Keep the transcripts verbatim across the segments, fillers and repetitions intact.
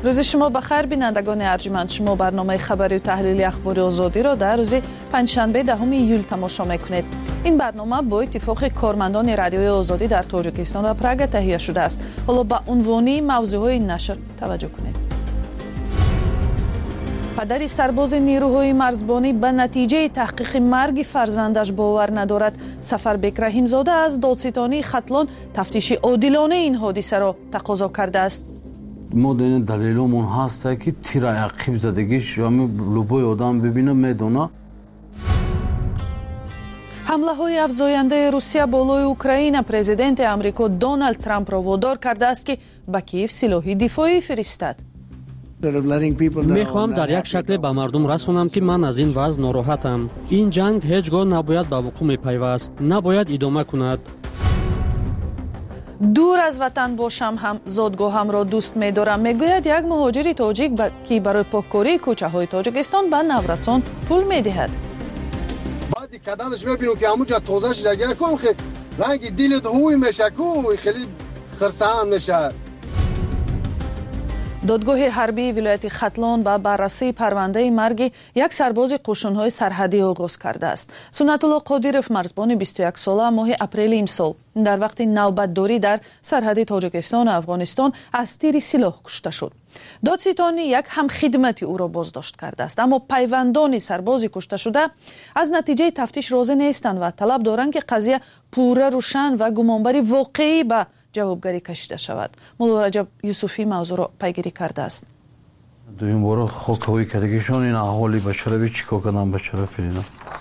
روز شما بخیر بینندگان ارجمند. شما برنامه خبری و تحلیلی اخبار آزادی را در روز پنجشنبه دهم ایول تماشا میکنید. این برنامه با اتفاق کارمندان رادیوی آزادی در تاجیکستان و پراگ تهیه شده است. حالا به عنوان موضوعهای نشر توجه کنید. پدر سرباز نیروهای مرزبانی به نتیجه تحقیق مرگ فرزندش باور ندارد. سفربک رحیمزاده از دادستانی ختلان تفتیش عادلانه این حادثه را تقاضا کرده است. ما دین دلیلمون هست که تیر عقیب زدگیش و می لوبای آدم ببینه میدونه. حمله های افزاینده روسیه بالای اوکراین پرزیدنت امریکا دونالد ترامپ را وادار کرده است که به کیف سلاح دفاعی فرستد. میخوام در یک شکل به مردم رسونم که من از این وضع ناراحتم. این جنگ هیچگاه نباید به وقوع میپیوست، نباید ادامه کند. دور از وطن باشم هم زادگاهم را دوست می‌دارم، میگوید یک مهاجر تاجیک ب... که برای پاککاری کوچه های تاجیکستان به نورسان پول میدهد. بعد کدانش میبینم که همونجا تازه شده کم خیلی رنگ دل دوی میشه کو خیلی خرسان میشه. دادگاه حربی ولایت ختلان با بررسی پرونده مرگ یک سرباز قشون‌های سرحدی آغاز کرده است. سنت الله قادیروف مرزبان بیست و یک ساله ماه اپریل امسال در وقت نوبتداری در سرحد تاجیکستان و افغانستان از تیر سلاح کشته شد. دادستانی یک هم خدمتی او را بازداشت کرده است، اما پیوندان سرباز کشته شده از نتیجه تفتیش راضی نیستند و طلب دارند که قضیه پوره روشن و گمانبری واقعی به جوابگری کشیده شود. مولا رجب یوسفی موضوع را پیگیری کرده است. دویم بار خوکوی کردگیشون این احوالی بچه بی چیکار کنم بچه فرینا.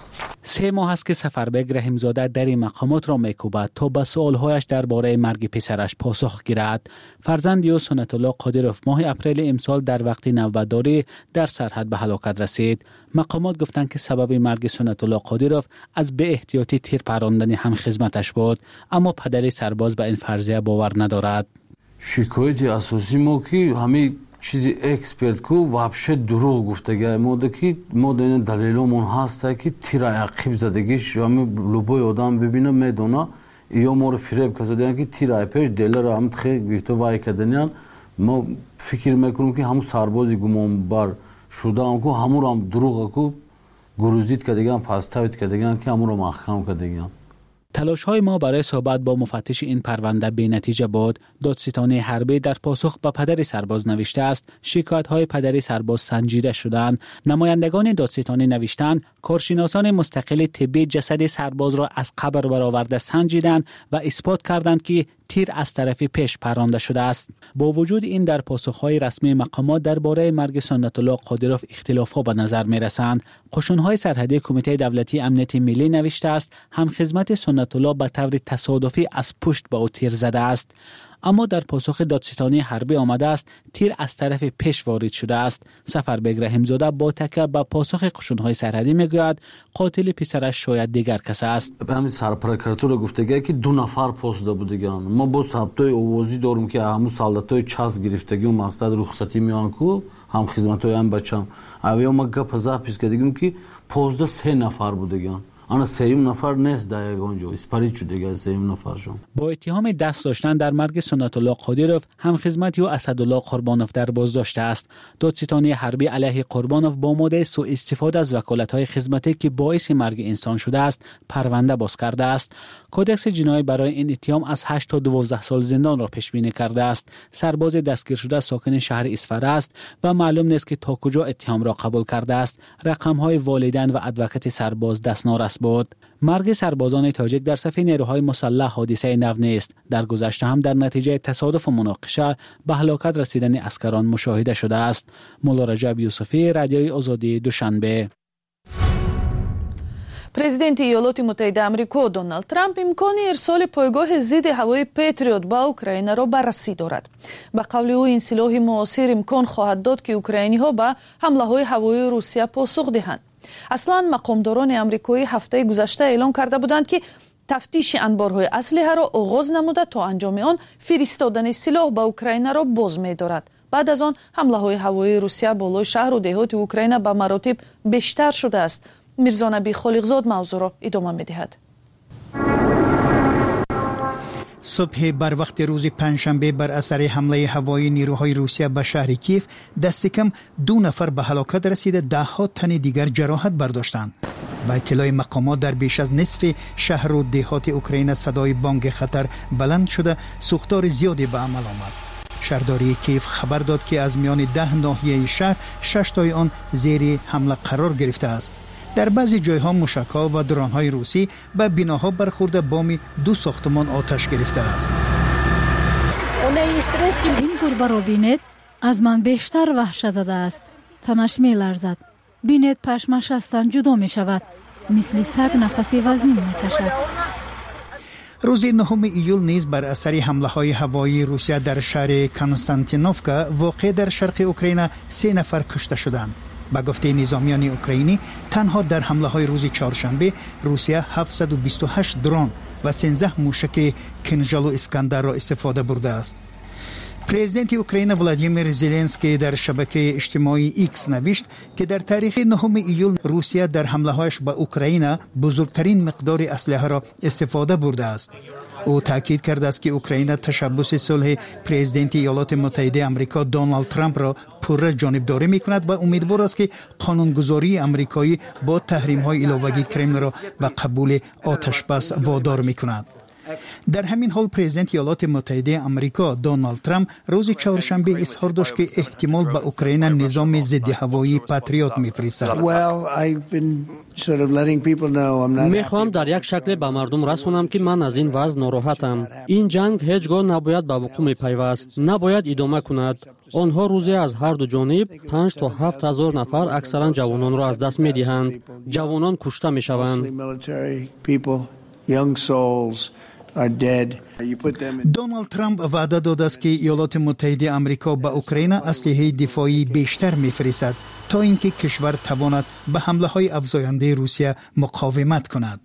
سه ماه است که سفربک رحیمزاده در این مقامات را میکوبد تا به سوالهایش درباره مرگ پسرش پاسخ گیرد. فرزند او سنت الله قادیروف ماه اپریل امسال در وقت نوبتداری در سرحد به هلاکت رسید. مقامات گفتند که سبب مرگ سنت الله قادیروف از بی احتیاطی تیر پراندن هم خدمتش بود، اما پدر سرباز به این فرضیه باور ندارد. شکایت اساسی ما که همین چیزی اکسپرت کو وابشه دروغ گفتگی ما که ما دین دلیلمون هست که تیر عقیب زدگیش و می لوبای آدم ببینه میدونه یا ما رو فریب کردن که تیر پیش دل را هم خیلی گرفته وای کردن. ما فکر میکنیم که همون سربازی گمان بر شده هم کو همون هم دروغ کو گروزیت کردن پس تایید کردن که همون رو محکم کردن. تلاش های ما برای صحبت با مفتش این پرونده بی نتیجه بود. دادستانی حربی در پاسخ به پدر سرباز نوشته است شکایت های پدر سرباز سنجیده شدند. نمایندگان دادستانی نوشتند کارشناسان مستقل طبی جسد سرباز را از قبر برآورده سنجیدند و اثبات کردند که تیر از طرف پیش پرانده شده است. با وجود این در پاسخهای رسمی مقامات درباره مرگ سنت الله قادیروف اختلافات به نظر می رسند. قشون‌های سرحدی کمیته دولتی امنیت ملی نوشته است هم خدمت سنت الله به طور تصادفی از پشت به او تیر زده است، اما در پاسخ دادستانی حربی آمده است تیر از طرف پیش وارد شده است. سفربک رحیمزاده با تکیه به پاسخ قشون‌های سرحدی میگوید قاتل پسرش شاید دیگر کس است. همین سرپرکراتور گفتگی که دو نفر پاسده بودگان ما با ثبتای اوازی دارم که همون سالداتای چاس گرفتگی و مقصد رخصتی میان کو هم خدمتای هم بچم اویا ما گپ زاپیس کردیم که پاسده سه نفر بودگان. آن سیم نفر نیست در اونجا اسپریت شده دیگه سیم نفرشون. با اتهام دست داشتن در مرگ سنت الله قادیروف هم خدمتی و اسدالله قربانوف در بازداشت است. دادستانی حربی علیه قربانوف با ماده سوء استفاده از وکالت‌های خدمتی که باعث مرگ انسان شده است پرونده باز کرده است. کدکس جنایی برای این اتهام از هشت تا دوازده سال زندان را پیش بینی کرده است. سرباز دستگیر شده ساکن شهر اصفهان است و معلوم نیست که تا کجا اتهام را قبول کرده است. رقم‌های والدین و ادوکت سرباز دستنارس بود. مرگ سربازان تاجیک در صف نیروهای مسلح حادثه نو نیست. در گذشته هم در نتیجه تصادف و مناقشه به هلاکت رسیدن عسکران مشاهده شده است. مولا رجب یوسفی، رادیوی آزادی، دوشنبه. پرزیدنت ایالات متحده آمریکا دونالد ترامپ امکان ارسال پایگاه ضد هوایی پتریوت به اوکراین را بررسی دارد. به قول او این سلاح معاصر امکان خواهد داد که اوکراینی ها به حمله های هوایی روسیه پاسخ دهند. اصلا مقامداران آمریکایی هفته گذشته اعلام کرده بودند که تفتیش انبارهای اسلحه را آغاز نموده تا انجام آن فرستادن سلاح به اوکراین را باز می دارد. بعد از آن حمله های هوایی روسیه بالای شهر و دهات اوکراین به مراتب بیشتر شده است. میرزا نبی خالقزاد موضوع را ادامه می دهد. صبح بر وقت روز پنجشنبه بر اثر حمله هوایی نیروهای روسیه به شهر کیف دست کم دو نفر به هلاکت رسیده، ده ها تن دیگر جراحت برداشتند. با اطلاع مقامات در بیش از نصف شهر و دهات اوکراین صدای بانگ خطر بلند شده، سوختار زیادی به عمل آمد. شهرداری کیف خبر داد که از میان ده ناحیه شهر شش تای آن زیر حمله قرار گرفته است. در بعضی جایها موشک‌ها و درون‌های روسی به بناها برخورده، بام دو ساختمان آتش گرفته است. این گربه را بینید، از من بیشتر وحشت زده است. تنش می لرزد. بینید پشمش از تن جدا می شود. مثل سگ نفسی وزنی می کشد. روز نهم ایول نیز بر اثر حمله های هوایی روسیه در شهر کنستانتینوفکا واقع در شرق اوکراین سه نفر کشته شدند. با گفته نظامیان اوکراینی، تنها در حمله های روز چهارشنبه روسیه هفتصد و بیست و هشت درون و سیزده موشک کنژال و اسکندر را استفاده برده است. پرزیدنت اوکراین ولادیمیر زلنسکی در شبکه اجتماعی ایکس نوشت که در تاریخ نهم ایول روسیه در حمله‌هایش به اوکراین بزرگترین مقدار اسلحه را استفاده برده است. او تاکید کرده است که اوکراین تشبث صلح پرزیدنت ایالات متحده آمریکا دونالد ترامپ را پرره جانبداری می‌کند و امیدوار است که قانونگذاری آمریکایی با تحریم‌های علاوه‌ای کرملین را به قبول آتش بس وادار می‌کند. در همین حال پرزیدنت ایالات متحده آمریکا دونالد ترامپ روز چهارشنبه اظهار داشت که احتمال به اوکراین نظام ضد هوایی پاتریوت می‌فرستد. میخوام در یک شکل به مردم رسونم که من از این وضع ناراحتم. این جنگ هیچگاه نباید به وقوع می‌پیوست، نباید ادامه کند. آنها روزی از هر دو جانب پنج تا هفت هزار نفر اکثرا جوانان را از دست می‌دهند. جوانان کشته می‌شوند. دونالد ترامپ وعده داده است که ایالات متحده آمریکا به اوکراین اسلحه دفاعی بیشتر می‌فرستد تا اینکه کشور تواند به حمله‌های افزاینده روسیه مقاومت کند.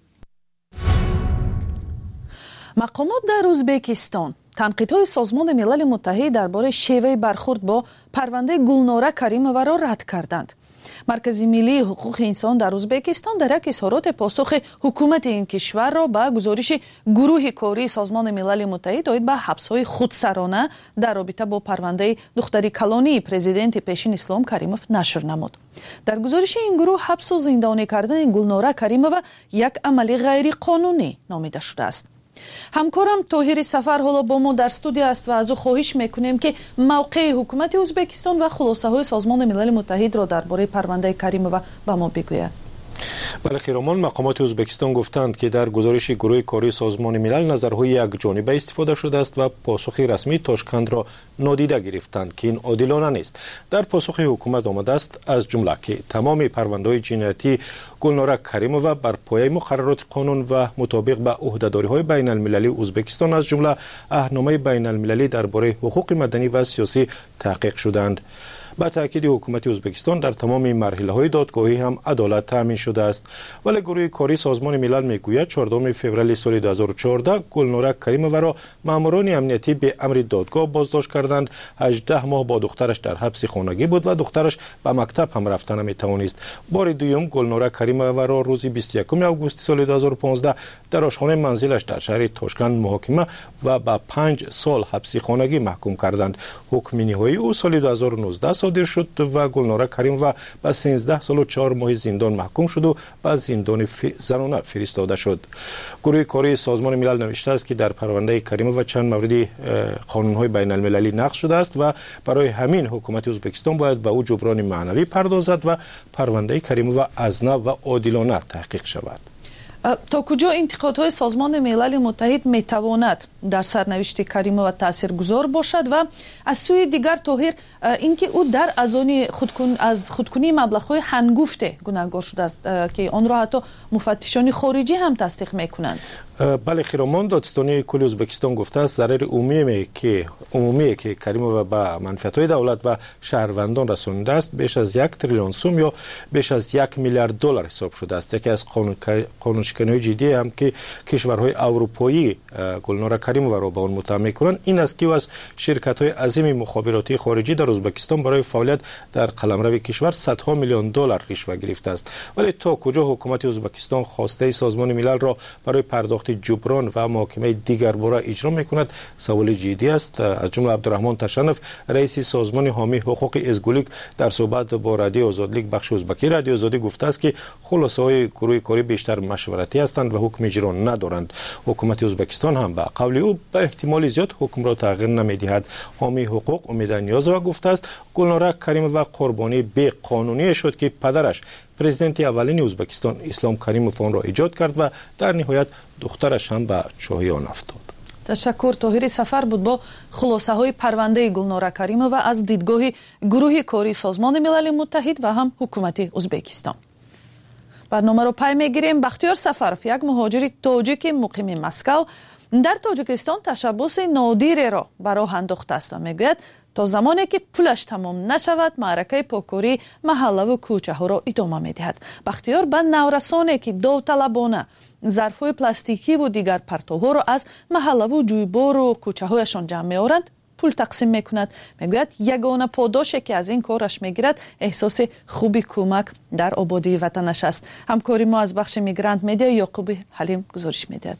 مقامات در ازبکستان تنقیدهای سازمان ملل متحد درباره شیوه برخورد با پرونده گلنوره کریمووا را رد کردند. مرکز ملی حقوق انسان در ازبکستان در یک اظهارات پاسخ حکومت این کشور را به گزارش گروه کاری سازمان ملل متحد آید به حبس‌های خودسرانه در رابطه با پرونده دختری کلانی پرزیدنت پیشین اسلام کریموف نشر نمود. در گزارش این گروه حبس و زندانی کردن گلنوره کریمووا یک عمل غیر قانونی نامیده شده است. همکارم طاهر سفر حالا با ما در استودیو است و از او خواهش میکنیم که موقع حکومت ازبکستان و خلاصه های سازمان ملل متحد را درباره پرونده کریمووا به ما بگوید. بله خیرمان، مقامات ازبکستان گفتند که در گزارش گروه کاری سازمان ملل نظرهای یک جانبه استفاده شده است و پاسخ رسمی تاشکند را نادیده گرفتند که این عادلانه نیست. در پاسخ حکومت آمده است از جمله که تمام پرونده‌های جنایتی گلنوره کریمووا بر پایه مقررات قانون و مطابق به عهده‌داری‌های بین المللی ازبکستان از جمله عهدنامه بین المللی درباره حقوق مدنی و سیاسی تحقیق شدند. با تاکید حکومت ازبکستان در تمام مرحله‌های دادگاهی هم عدالت تامین شده است. ولی گروه کاری سازمان ملل میگوید چهاردهم فوریه سال دو هزار و چهارده گلنوره کریمووا را ماموران امنیتی به امر دادگاه بازداشت کردند. هجده ماه با دخترش در حبس خانگی بود و دخترش به مکتب هم رفتن نمی‌توانست. بار دوم گلنوره کریمووا را روز بیست و یکم آگوست سال دو هزار و پانزده در آشخانه منزلش در شهر تاشکند محاکمه و به پنج سال حبس خانگی محکوم کردند. حکم نهایی او سال دو هزار و نوزده صادر شد و گلنوره کریمووا به سیزده سال و چهار ماه زندان محکوم شد و به زندان زنانه فرستاده شد. گروه کاری سازمان ملل نوشته است که در پرونده کریمووا چند مورد قانون‌های بین المللی نقض شده است و برای همین حکومت ازبکستان باید به او جبران معنوی پردازد و پرونده کریمووا از نو و عادلانه تحقیق شود. تا کجا انتقادهای سازمان ملل متحد میتواند در سرنوشت کریمووا تاثیرگذار باشد و از سوی دیگر طاهر اینکه او در ازانی خودکن از خودکنی مبلغ‌های هنگفت گناهکار شده است که آن را حتی مفتشان خارجی هم تصدیق میکنند. بله خیرمان، دادستانی کل ازبکستان گفته است ضرر عمومی که عمومی که کریمووا به منفعت‌های دولت و شهروندان رسانیده است بیش از یک تریلیون سوم یا بیش از یک میلیارد دلار حساب شده است. یکی از قانون قانونشکنی جدی هم که کشورهای اروپایی گلنوره کریمووا را با آن متهم می‌کنند این است که از شرکت‌های عظیم مخابراتی خارجی در ازبکستان برای فعالیت در قلمرو کشور صدها میلیون دلار رشوه گرفته است. ولی تا کجا حکومت ازبکستان خواسته سازمان ملل را برای پرداخت پرداخت جبران و محاکمه دیگر باره اجرا میکند سوال جدی است. از جمله عبدالرحمن تشنف رئیس سازمان حامی حقوق ازگولیک در صحبت با رادیو آزادی بخش ازبکی رادیو آزادی گفته است که خلاصه های گروه کاری بیشتر مشورتی هستند و حکم اجرا ندارند. حکومت ازبکستان هم به قول او به احتمال زیاد حکم را تغییر نمیدهد. حامی حقوق امید نیازова گفته است گلناره کریمова قربانی بی قانونی شد که پدرش پرزیدنت اولین ازبکستان اسلام کریموف آن را ایجاد کرد و در نهایت دخترش هم به چاهی آن افتاد. تشکر. طاهری سفر بود با خلاصه های پرونده گلناره کریمووا از دیدگاه گروه کاری سازمان ملل متحد و هم حکومت ازبکستان. برنامه رو پی میگیریم. بختیار سفرов یک مهاجر تاجیک مقیم مسکو در تاجیکستان تشبس نادیر را به راه انداخته است و میگوید تا زمانی که پولش تمام نشود معرکه پاکاری محله و کوچه ها را ادامه میدهد. بختیار به نورسانی که داوطلبانه ظرفهای پلاستیکی و دیگر پرتوها را از محله و جویبار و کوچه هایشان جمع میآورند پول تقسیم میکند. میگوید یگانه پاداشی که از این کارش میگیرد احساس خوبی کمک در آبادی وطنش است. همکاری ما از بخش میگرانت میدیا یعقوب حلیم گزارش میدهد.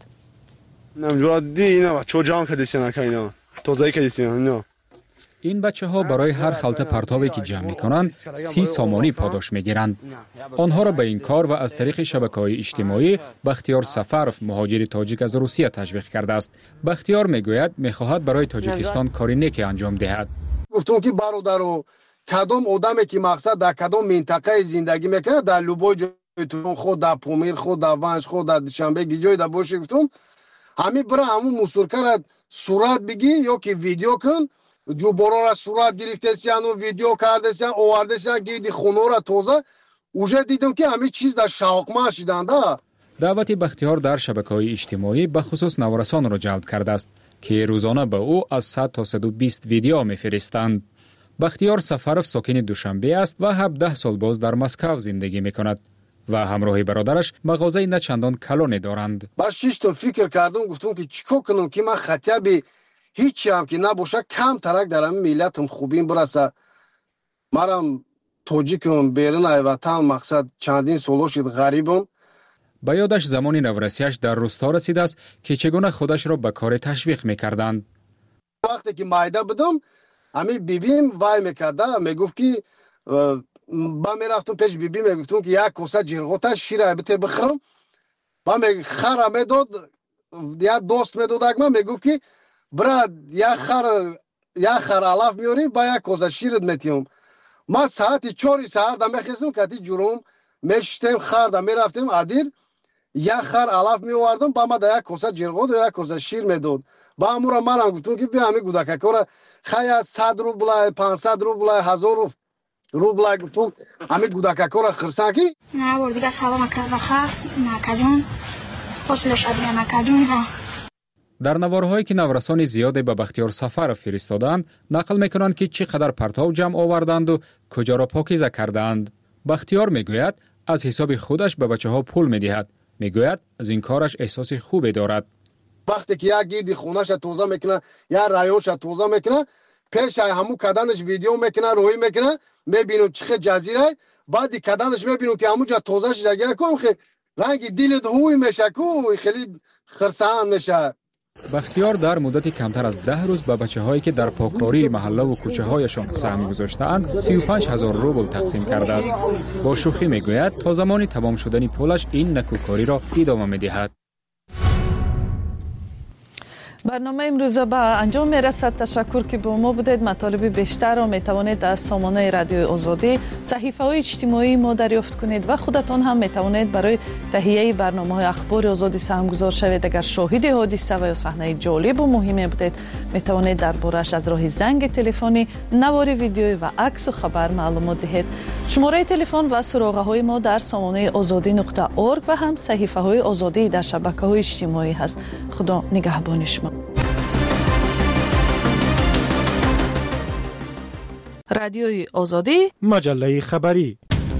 این بچه ها برای هر خلطه پرتابی که جمع می کنند سی سامانی پاداش می گیرند. آنها را به این کار و از طریق شبکه‌های اجتماعی بختیار سفرov مهاجر تاجیک از روسیه تشویق کرده است. بختیار می گوید می خواهد برای تاجیکستان کاری نیکی انجام دهد. گفتم که برادرو کدام آدمی که مقصد در کدام منطقه زندگی میکنه در لوبای جای خود در پومیر خود در ونش خود در دوشنبه جای در باشه گفتم همین برای همون مسورکر صورت بگی یا که ویدیو کن جو برا را صورت گرفته‌سیان و ویدیو کرده‌سیان آورده‌سیان گیردی خونه را تازه اوجه دیدم که همه چیز در شاقما شدند. دعوت بختیار در شبکه‌های اجتماعی به خصوص نورسان را جلب کرده است که روزانه به او از صد تا صد و بیست ویدیو می‌فرستند. بختیار سفرov ساکن دوشنبه است و هفده سال باز در مسکو زندگی می‌کند و همراه برادرش مغازه نه چندان کلانی دارند. با شش تا فکر کردم گفتم که چیکار کنم که من خطیبی هیچی هم که نباشه کم ترک در همین ملتم خوبیم برسه. مرم تاجیکم بیرون وطن مقصد چندین سال شد غریبم. به یادش زمانی نورسیش در روستا رسیده است که چگونه خودش را به کار تشویق میکردند. وقتی که مایده بودم همین بیبیم وای میکرده میگفت که با میرفتم پیش بیبی میگفتم که یک کوسه جرغوتا شیر البته بخرم با می خر میداد یا دوست میداد من میگفت که براد یا خر یا خر علف میاری با یک کوزه شیرت میتیم. ما ساعت چهار ساعت دم خستم کتی جروم میشتم خر دم میرفتم عدیر یا خر علف میوردم با ما یک کوزه جرغوت یا یک کوزه شیر میداد. با امورا منم گفتم که بیا همین گودک کارا خیا صد روبل پانصد روبل هزار روبل گفتم همین گودک کارا خرسان کی نه بر دیگه سلام کرد خر نکجون حوصلش ادیا نکجون. در نوارهایی که نورسان زیادی به بختیار سفرov فرستادند نقل میکنند که چقدر پرتاب جمع آوردند و کجا را پاکیزه کردند. بختیار میگوید از حساب خودش به بچه ها پول میدهد. میگوید از این کارش احساس خوبی دارد. وقتی که یک گیردی خونش توزه میکنه یا رایونش توزه میکنه پیش همون کدنش ویدیو میکنه روی میکنه میبینم چه جزیره بعد کدنش میبینم که همون جا توزهش جگه کم خیلی رنگ دیل دوی میشه کو خیلی خرسان میشه. بختیار در مدت کمتر از ده روز به بچه هایی که در پاککاری محله و کوچه هایشان سهم گذاشته‌اند سی و پنج هزار روبل تقسیم کرده است. با شوخی میگوید تا زمانی تمام شدن پولش این نکوکاری را ادامه میدهد. برنامه امروز به انجام میرسد. تشکر که با ما بودید. مطالب بیشتر را میتوانید از سامانه رادیو آزادی صحیفه های اجتماعی ما دریافت کنید و خودتان هم میتوانید برای تهیه برنامه های اخبار آزادی سهمگذار شوید. اگر شاهد حادثه و یا صحنه جالب و مهمی بودید میتوانید دربارش از راه زنگ تلفنی، نوار ویدیویی و عکس و خبر معلومات دهید. شماره تلفن و سراغه های ما در سامانه آزادی نقطه اورگ و هم صحیفه های آزادی در شبکه های اجتماعی هست. خدا نگهبان شما. رادیوی آزادی، مجله خبری.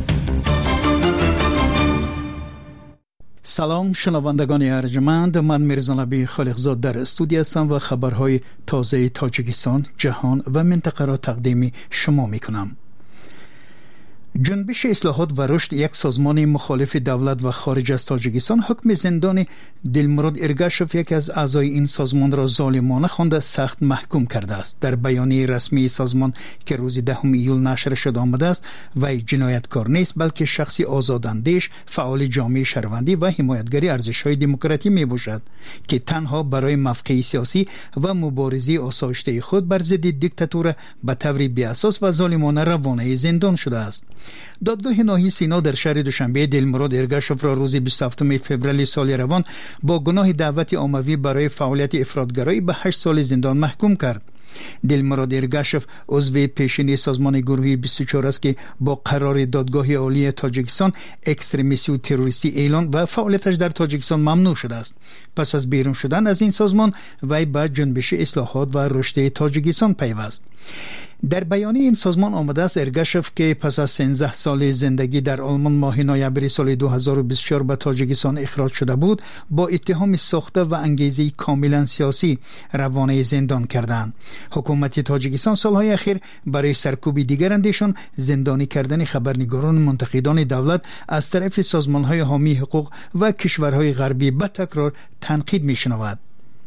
سلام شنوندگان ارجمند، من میرزا نبی خالقزاد در استودیو هستم و خبرهای تازه تاجیکستان، جهان و منطقه را تقدیم شما میکنم. جنبش اصلاحات و رشد، یک سازمان مخالف دولت و خارج از تاجیکستان، حکم زندان دلمراد ارگاشف، یک از اعضای این سازمان را ظالمانه خوانده سخت محکوم کرده است. در بیانیه رسمی سازمان که روز دهم ایول نشر شده آمده است، وی جنایتکار نیست بلکه شخصی آزاداندیش، فعال جامعه شهروندی و حمایتگری ارزش‌های دموکراتی میباشد که تنها برای موقع سیاسی و مبارزه آسایشته خود بر ضد دیکتاتور به طور بی‌اساس و ظالمانه روانه زندان شده است. دادگاه ناحیه سینا در شهر دوشنبه دلمراد ارگاشف را روز بیست و هفتم فوریه سال روان با گناه دعوت عمومی برای فعالیت افراطگرایی به هشت سال زندان محکوم کرد. دلمراد ارگاشف عضو پیشین سازمان گروهی بیست و چهار است که با قرار دادگاه عالی تاجیکستان اکستریمیستی و تروریستی اعلان و فعالیتش در تاجیکستان ممنوع شده است. پس از بیرون شدن از این سازمان، وی به جنبش اصلاحات و رشد تاجیکستان پیوست. در بیانیه این سازمان آمده است ارگاشف که پس از سیزده سال زندگی در آلمان ماه نوامبر سال دو هزار و بیست و چهار به تاجیکستان اخراج شده بود، با اتهام ساخته و انگیزه کاملا سیاسی روانه زندان کردند. حکومت تاجیکستان سالهای اخیر برای سرکوب دیگر اندیشان زندانی کردن خبرنگاران منتقدان دولت از طرف سازمانهای حامی حقوق و کشورهای غربی به تکرار تنقید می‌شنود.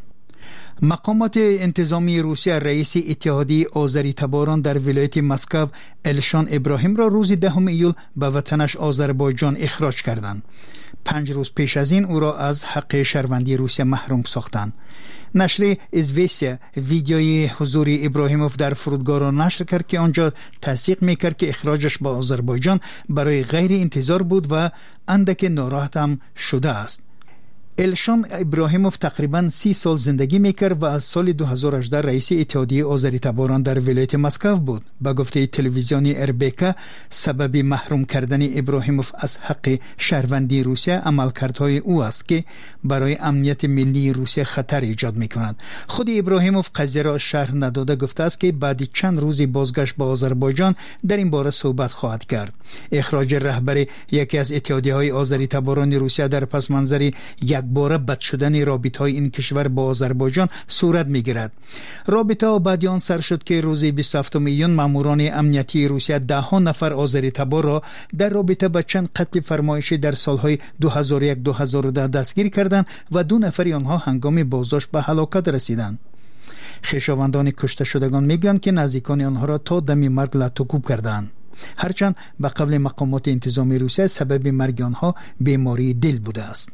مقامات انتظامی روسیه رئیس اتحادیه آذری تباران در ولایت مسکو الشان ابراهیم را روز دهم ایول به وطنش آذربایجان اخراج کردند. پنج روز پیش از این او را از حق شهروندی روسیه محروم ساختند. نشر ازویسیا ویدیوی حضور ابراهیموف در فرودگاه را نشر کرد که آنجا تصدیق میکرد که اخراجش به آذربایجان برای غیر انتظار بود و اندک ناراحت هم شده است. الشان ابراهیموف تقریباً سی سال زندگی میکرد و از سال دو هزار و هجده رئیس اتحادیه آذری تباران در ولایت مسکو بود. به گفته تلویزیونی اربکا، سبب محروم کردن ابراهیموف از حق شهروندی روسیه عملکردهای او است که برای امنیت ملی روسیه خطر ایجاد میکند. خود ابراهیموف قضیه را شرح نداده گفته است که بعد چند روزی بازگشت به آذربایجان در این باره صحبت خواهد کرد. اخراج رهبر یکی از اتحادیه‌های آذری تباران روسیه در پس منظر یک باره بد شدن رابطه‌های این کشور با آذربایجان صورت می‌گیرد. رابطه بعد آن سر شد که روز بیست و هفتم ایون ماموران امنیتی روسیه ده ها نفر آذری تبار را در رابطه با چند قتل فرمایشی در سالهای دو هزار و یک دو هزار و ده دستگیر کردند و دو نفر آنها هنگام بازداشت به هلاکت رسیدند. خویشاوندان کشته شدگان میگویند که نزدیکان آنها را تا دم مرگ لطوکوب کردند. هرچند به قول مقامات انتظامی روسیه سبب مرگ آنها بیماری دل بوده است.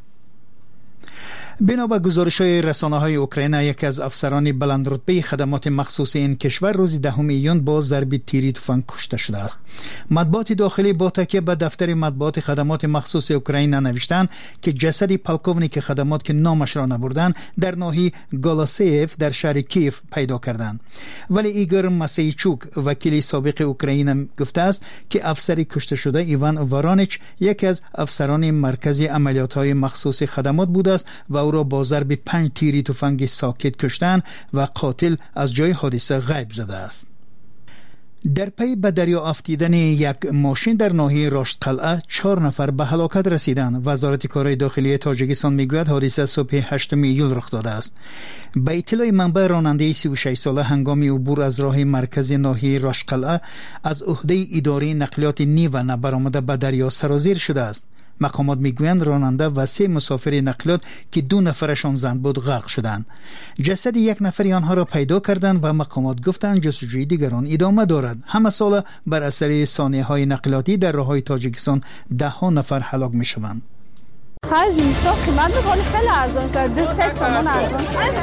بنا به گزارش‌های رسانه‌های اوکراین، یکی از افسران بلندرتبه خدمات مخصوص این کشور روز دهم ایون با ضرب تیری تفنگ کشته شده است. مطبوعات داخلی با تکیه به دفتر مطبوعات خدمات مخصوص اوکراین نوشتند که جسد پالکوونیک خدمات که نامش را نبردند در ناحیه گالاسیف در شهر کیف پیدا کردند. ولی ایگور مسیچوک، وکیل سابق اوکراین، گفته است که افسر کشته شده ایوان وارانیچ یکی از افسران مرکز عملیات‌های مخصوص خدمات بوده است و او را با ضرب پنج تیری تفنگ ساکت کشتند و قاتل از جای حادثه غیب زده است. در پی به دریا افتیدن یک ماشین در ناحیه راشد قلعه چهار نفر به هلاکت رسیدند. وزارت کارهای داخلی تاجیکستان میگوید حادثه صبح هشتم ایول رخ داده است. به اطلاع منبع، راننده سی و شش ساله هنگام عبور از راه مرکزی ناحیه راشد قلعه از عهده اداره نقلیات نیو نبرآمده به دریا سرازیر شده است. مقامات میگویند راننده و سه مسافر نقلیات که دو نفرشان زن بود غرق شدند. جسد یک نفر آنها را پیدا کردند و مقامات گفتند جستجوی دیگران ادامه دارد. همه سال بر اثر سانحه‌های نقلیاتی در راه‌های تاجیکستان ده ها نفر هلاک میشوند. خرج اینستا قیمت میکنه خیلی ارزان شد. دو سه سامان ارزان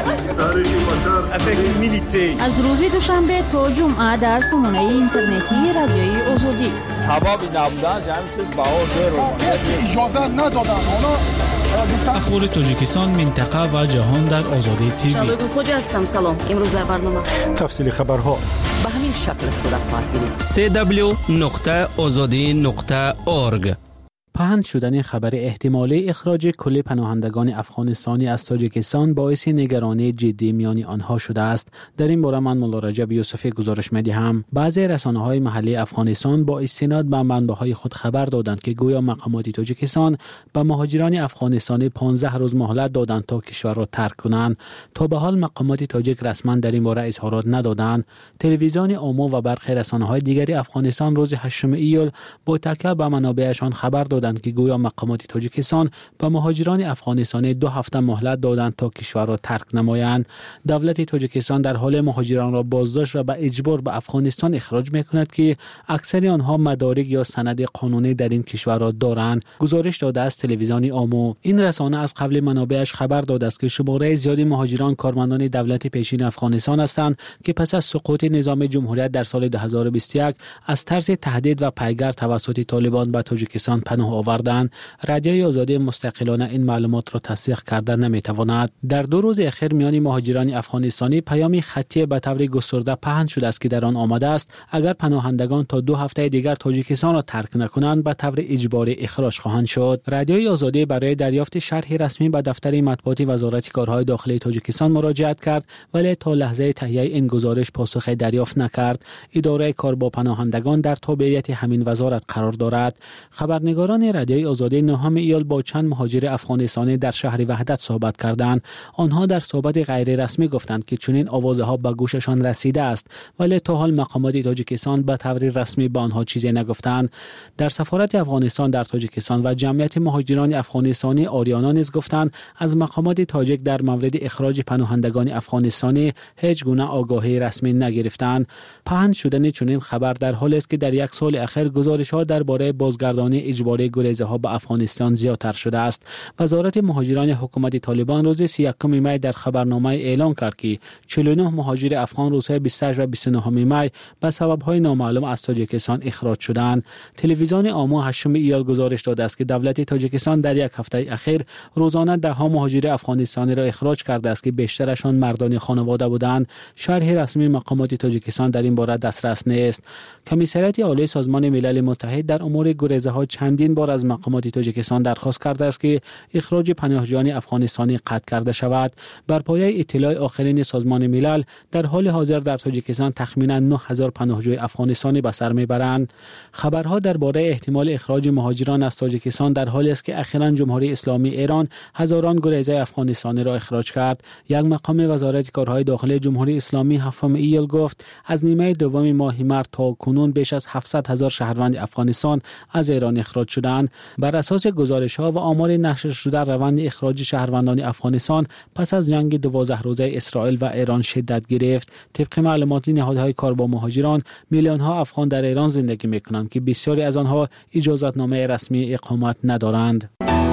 شد. از روز دوشنبه تا جمعه در سامانه اینترنتی رادیوی آزادی. سبب نبودن همین چیز بها زیر اجازه ندادن. اخبار تاجیکستان، منطقه و جهان در آزادی تیوی. شالوگل خوجا هستم. سلام. امروز در برنامه تفصیل خبرها به همین شکل صورت خواهد گرفت. دبلیو دبلیو دبلیو دات آزادی دات اورگ پهن شدن خبر احتمالی اخراج کل پناهندگان افغانستانی از تاجیکستان باعث نگرانی جدی میان آنها شده است. در این باره من مولا رجب یوسفی گزارش می‌دهم. بعضی رسانه‌های محلی افغانستان با استناد به منبع‌های خود خبر دادند که گویا مقامات تاجیکستان به مهاجران افغانستانی پانزده روز مهلت دادند تا کشور را ترک کنند. تا به حال مقامات تاجیک رسما در این باره اظهارات ندادند. تلویزیون عموم و برخی رسانه‌های دیگری افغانستان روز هشتم ایول با تکیه به منابعشان خبر دادند که گویا مقامات تاجیکستان به مهاجران افغانستانی دو هفته مهلت دادند تا کشور را ترک نمایند. دولت تاجیکستان در حال مهاجران را بازداشت و به اجبار به افغانستان اخراج می‌کند که اکثر آنها مدارک یا سند قانونی در این کشور را دارند. گزارش داده است تلویزیون عموم. این رسانه از قبل منابعش خبر داده است که شماره زیادی مهاجران کارمندان دولت پیشین افغانستان هستند که پس از سقوط نظام جمهوریت در سال دو هزار و بیست و یک از طرز تهدید و پیگر توسط طالبان به تاجیکستان پناه آوردند. رادیوی آزادی مستقلانه این معلومات را تصدیق کرده نمیتواند. در دو روز اخیر میان مهاجران افغانستانی پیامی خطی به طور گسترده پهن شده است که در آن آمده است اگر پناهندگان تا دو هفته دیگر تاجیکستان را ترک نکنند به طور اجباری اخراج خواهند شد. رادیوی آزادی برای دریافت شرح رسمی به دفتر مطبوعاتی وزارت کارهای داخلی تاجیکستان مراجعت کرد ولی تا لحظه تهیه این گزارش پاسخی دریافت نکرد. اداره کار با پناهندگان در تابعیت همین وزارت قرار دارد. خبرنگاران رادیوی آزادی نهم ایول با چند مهاجر افغانستانی در شهر وحدت صحبت کردند. آنها در صحبت غیر رسمی گفتند که چنین آوازها به گوششان رسیده است ولی تا حال مقامات تاجیکستان به طور رسمی به آنها چیزی نگفتند. در سفارت افغانستان در تاجیکستان و جمعیت مهاجران افغانستانی آریانا نیز گفتند از مقامات تاجیک در مورد اخراج پناهندگان افغانستانی هیچ گونه آگاهی رسمی نگرفتند. پهن شدن چنین خبر در حالی است که در یک سال اخیر گزارش‌ها درباره بازگردانی اجباری گریزه‌ها به افغانستان زیادتر شده است. وزارت مهاجران حکومت طالبان روز سی و یکم می در خبرنامه اعلام کرد که چهل و نه مهاجر افغان روزهای بیست و هشت و بیست و نه می به سبب‌های نامعلوم از تاجیکستان اخراج شدند. تلویزیون عموم هشتم ایول گزارش داده است که دولت تاجیکستان در یک هفته اخیر روزانه ده ها مهاجر افغانستانی را اخراج کرده است که بیشترشان مردان خانواده بودند. شرح رسمی مقامات تاجیکستان در این باره دسترس نیست. کمیسریت عالی سازمان ملل متحد در امور گریزه‌ها چندین بار از مقامات تاجیکستان درخواست کرده است که اخراج پناهجویان افغانستانی قطع کرده شود. بر پایه اطلاع آخرین سازمان ملل در حال حاضر در تاجیکستان تخمینا نه هزار پناهجوی افغانستانی به سر میبرند. خبرها درباره احتمال اخراج مهاجران از تاجیکستان در حالی است که اخیراً جمهوری اسلامی ایران هزاران گریزه افغانستانی را اخراج کرد. یک مقام وزارت کارهای داخلی جمهوری اسلامی هفتم ایول گفت از نیمه دوم ماه مارس تا کنون بیش از هفتصد هزار شهروند افغانستان از ایران اخراج شدند. بر اساس گزارش‌ها و آمار نشر شده روند اخراج شهروندان افغانستان پس از جنگ دوازده روزه اسرائیل و ایران شدت گرفت. طبق معلومات نهادهای کار با مهاجران میلیون‌ها افغان در ایران زندگی می‌کنند که بسیاری از آنها اجازه‌نامه رسمی اقامت ندارند.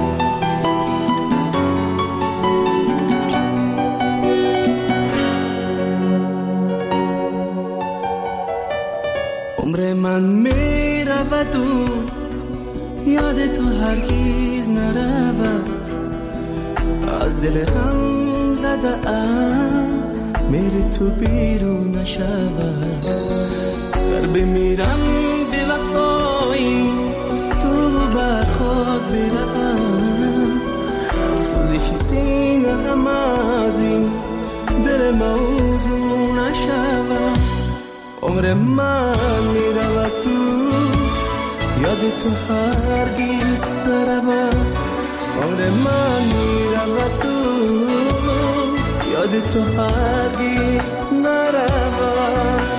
عمر من می رود و یاد تو هرگیز نرود از دل غم زده ام میری تو بیرون نشود در بمیرم بی وفایی تو بر خود بروم سوزش سینه غم از این دل موضوع نشود عمر من می رود تو یاد تو هرگیز نرود عمر من می رود تو یاد تو هرگیز نرود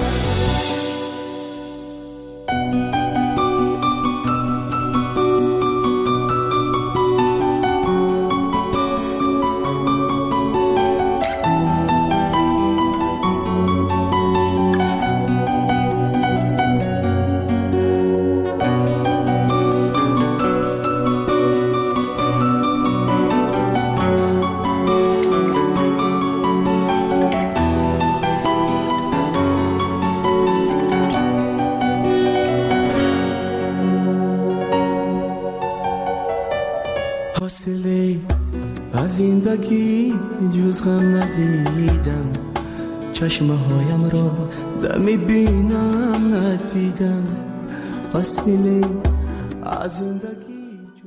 از زندگی جز غم ندیدم چشمه هایم را دمی بینم ندیدم حاصله از زندگی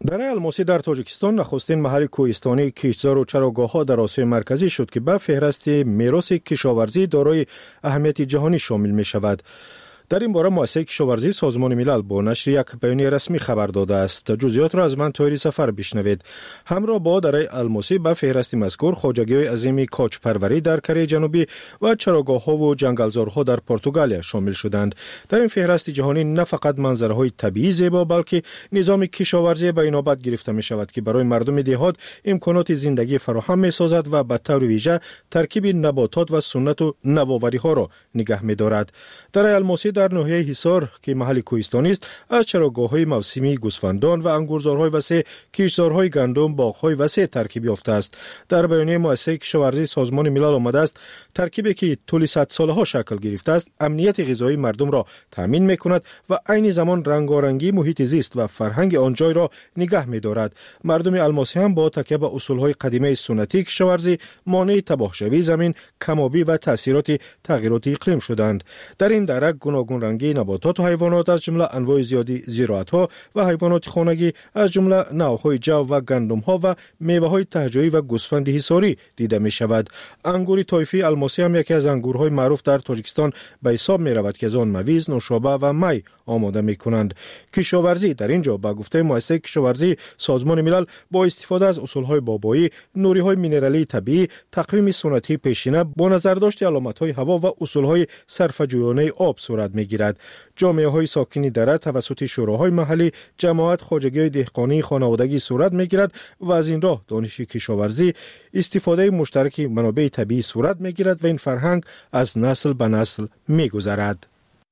دره الماسی در تاجیکستان نخستین محل کوهستانی کشتزار و چراگاه‌ها در آسیای مرکزی شد که به فهرست میراث کشاورزی دارای اهمیت جهانی شامل می شود. در این باره مؤسسه کشاورزی سازمان ملل با نشر یک بیانیه رسمی خبر داده است. جزئیات را از من طاهری سفر بشنوید. همراه با دره الماسی به فهرست مذکور خواجگی‌های عظیم کاج پروری در کره جنوبی و چراگاه‌ها و جنگلزارها در پرتغالیا شامل شدند. در این فهرست جهانی نه فقط منظره‌های طبیعی زیبا بلکه نظام کشاورزی به نوبت گرفته می شود که برای مردم دهات امکانات زندگی فراهم می سازد و به طور ویژه ترکیب نباتات و سنت و نوآوری‌ها را نگه می دارد. دره الماسی در ناحیه حصار که محل کوهستانی است از چراگاه‌های موسمی گوسفندان و انگورزارهای وسیع، کشتزارهای گندم، باغ‌های وسیع ترکیب یافته است. در بیانیه مؤسسه کشاورزی سازمان ملل آمده است ترکیبی که طول صد سالها شکل گرفته است امنیت غذایی مردم را تامین می‌کند و عین زمان رنگارنگی محیط زیست و فرهنگ آن جای را نگه می‌دارد. مردم الماسی هم با تکیه به اصول‌های قدیمی سنتی کشاورزی مانع تباهشوی زمین، کم‌آبی و تأثیرات تغییرات اقلیم شدند. در این دره گوناگون رنگی نباتات و حیوانات از جمله انواع زیادی زراعت‌ها و حیوانات خانگی از جمله نوع‌های جو و گندم‌ها و میوه‌های تهجویی و گوسفند حصاری دیده می‌شود. انگور طایفی الماسی هم یکی از انگورهای معروف در تاجیکستان به حساب می‌رود که از آن مویز، نوشابه و می آماده می‌کنند. کشاورزی در اینجا به گفته مؤسسه کشاورزی سازمان ملل با استفاده از اصول‌های بابایی، نوری‌های مینرالی طبیعی، تقویم سنتی پیشینه با نظرداشت علامت‌های هوا و اصول‌های صرفه‌جویانه آب صورت می‌گیرد. جامعه‌های ساکنی دره توسط شوراهای محلی، جماعت، خواجگی‌های دهقانی، خانوادگی صورت می‌گیرد و از این راه دانش کشاورزی، استفاده مشترک منابع طبیعی صورت می‌گیرد و این فرهنگ از نسل به نسل می‌گذرد.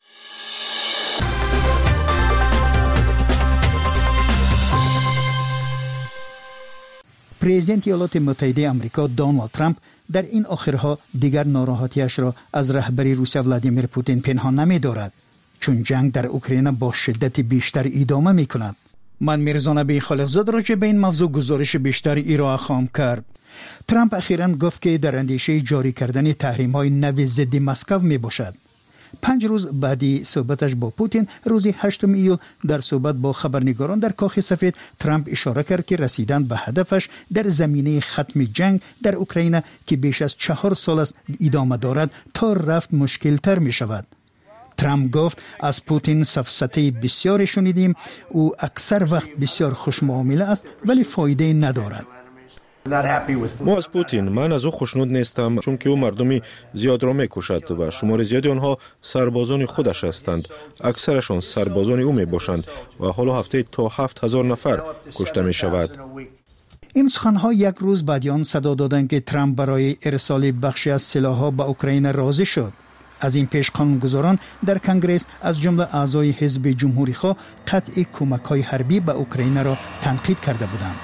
پرزیدنت ایالات متحده آمریکا دونالد ترامپ در این آخرها دیگر ناراحتیش را از رهبری روسیه ولادیمیر پوتین پنهان نمی‌دارد، چون جنگ در اوکراین با شدت بیشتر ادامه می‌کند. من میرزا نبی خالقزاد راجع به این موضوع گزارش بیشتری ارائه خواهم کرد. ترامپ اخیراً گفت که در اندیشه جاری کردن تحریم‌های نوی ضد مسکو میباشد. پنج روز بعدی صحبتش با پوتین روز هشتم ایول در صحبت با خبرنگاران در کاخ سفید ترامپ اشاره کرد که رسیدن به هدفش در زمینه ختم جنگ در اوکراین که بیش از چهار سال است ادامه دارد تا رفت مشکل تر می شود. ترامپ گفت از پوتین سفسطه بسیار شنیدیم، او اکثر وقت بسیار خوشمعامله است ولی فایده ندارد. ما از پوتین من از او خوشنود نیستم، چون که او مردمی زیاد را میکشد و شمار زیادی آنها سربازان خودش هستند. اکثرشان سربازان او می باشند و حالا هفته تا هفت هزار نفر کشته می شود. این سخنها یک روز بعد آن صدا دادند که ترامپ برای ارسال بخشی از سلاح‌ها به اوکراین راضی شد. از این پیش قانونگذاران در کنگره از جمله اعضای حزب جمهوری‌خواه قطع کمک‌های حربی به اوکراین را تنقید کرده بودند.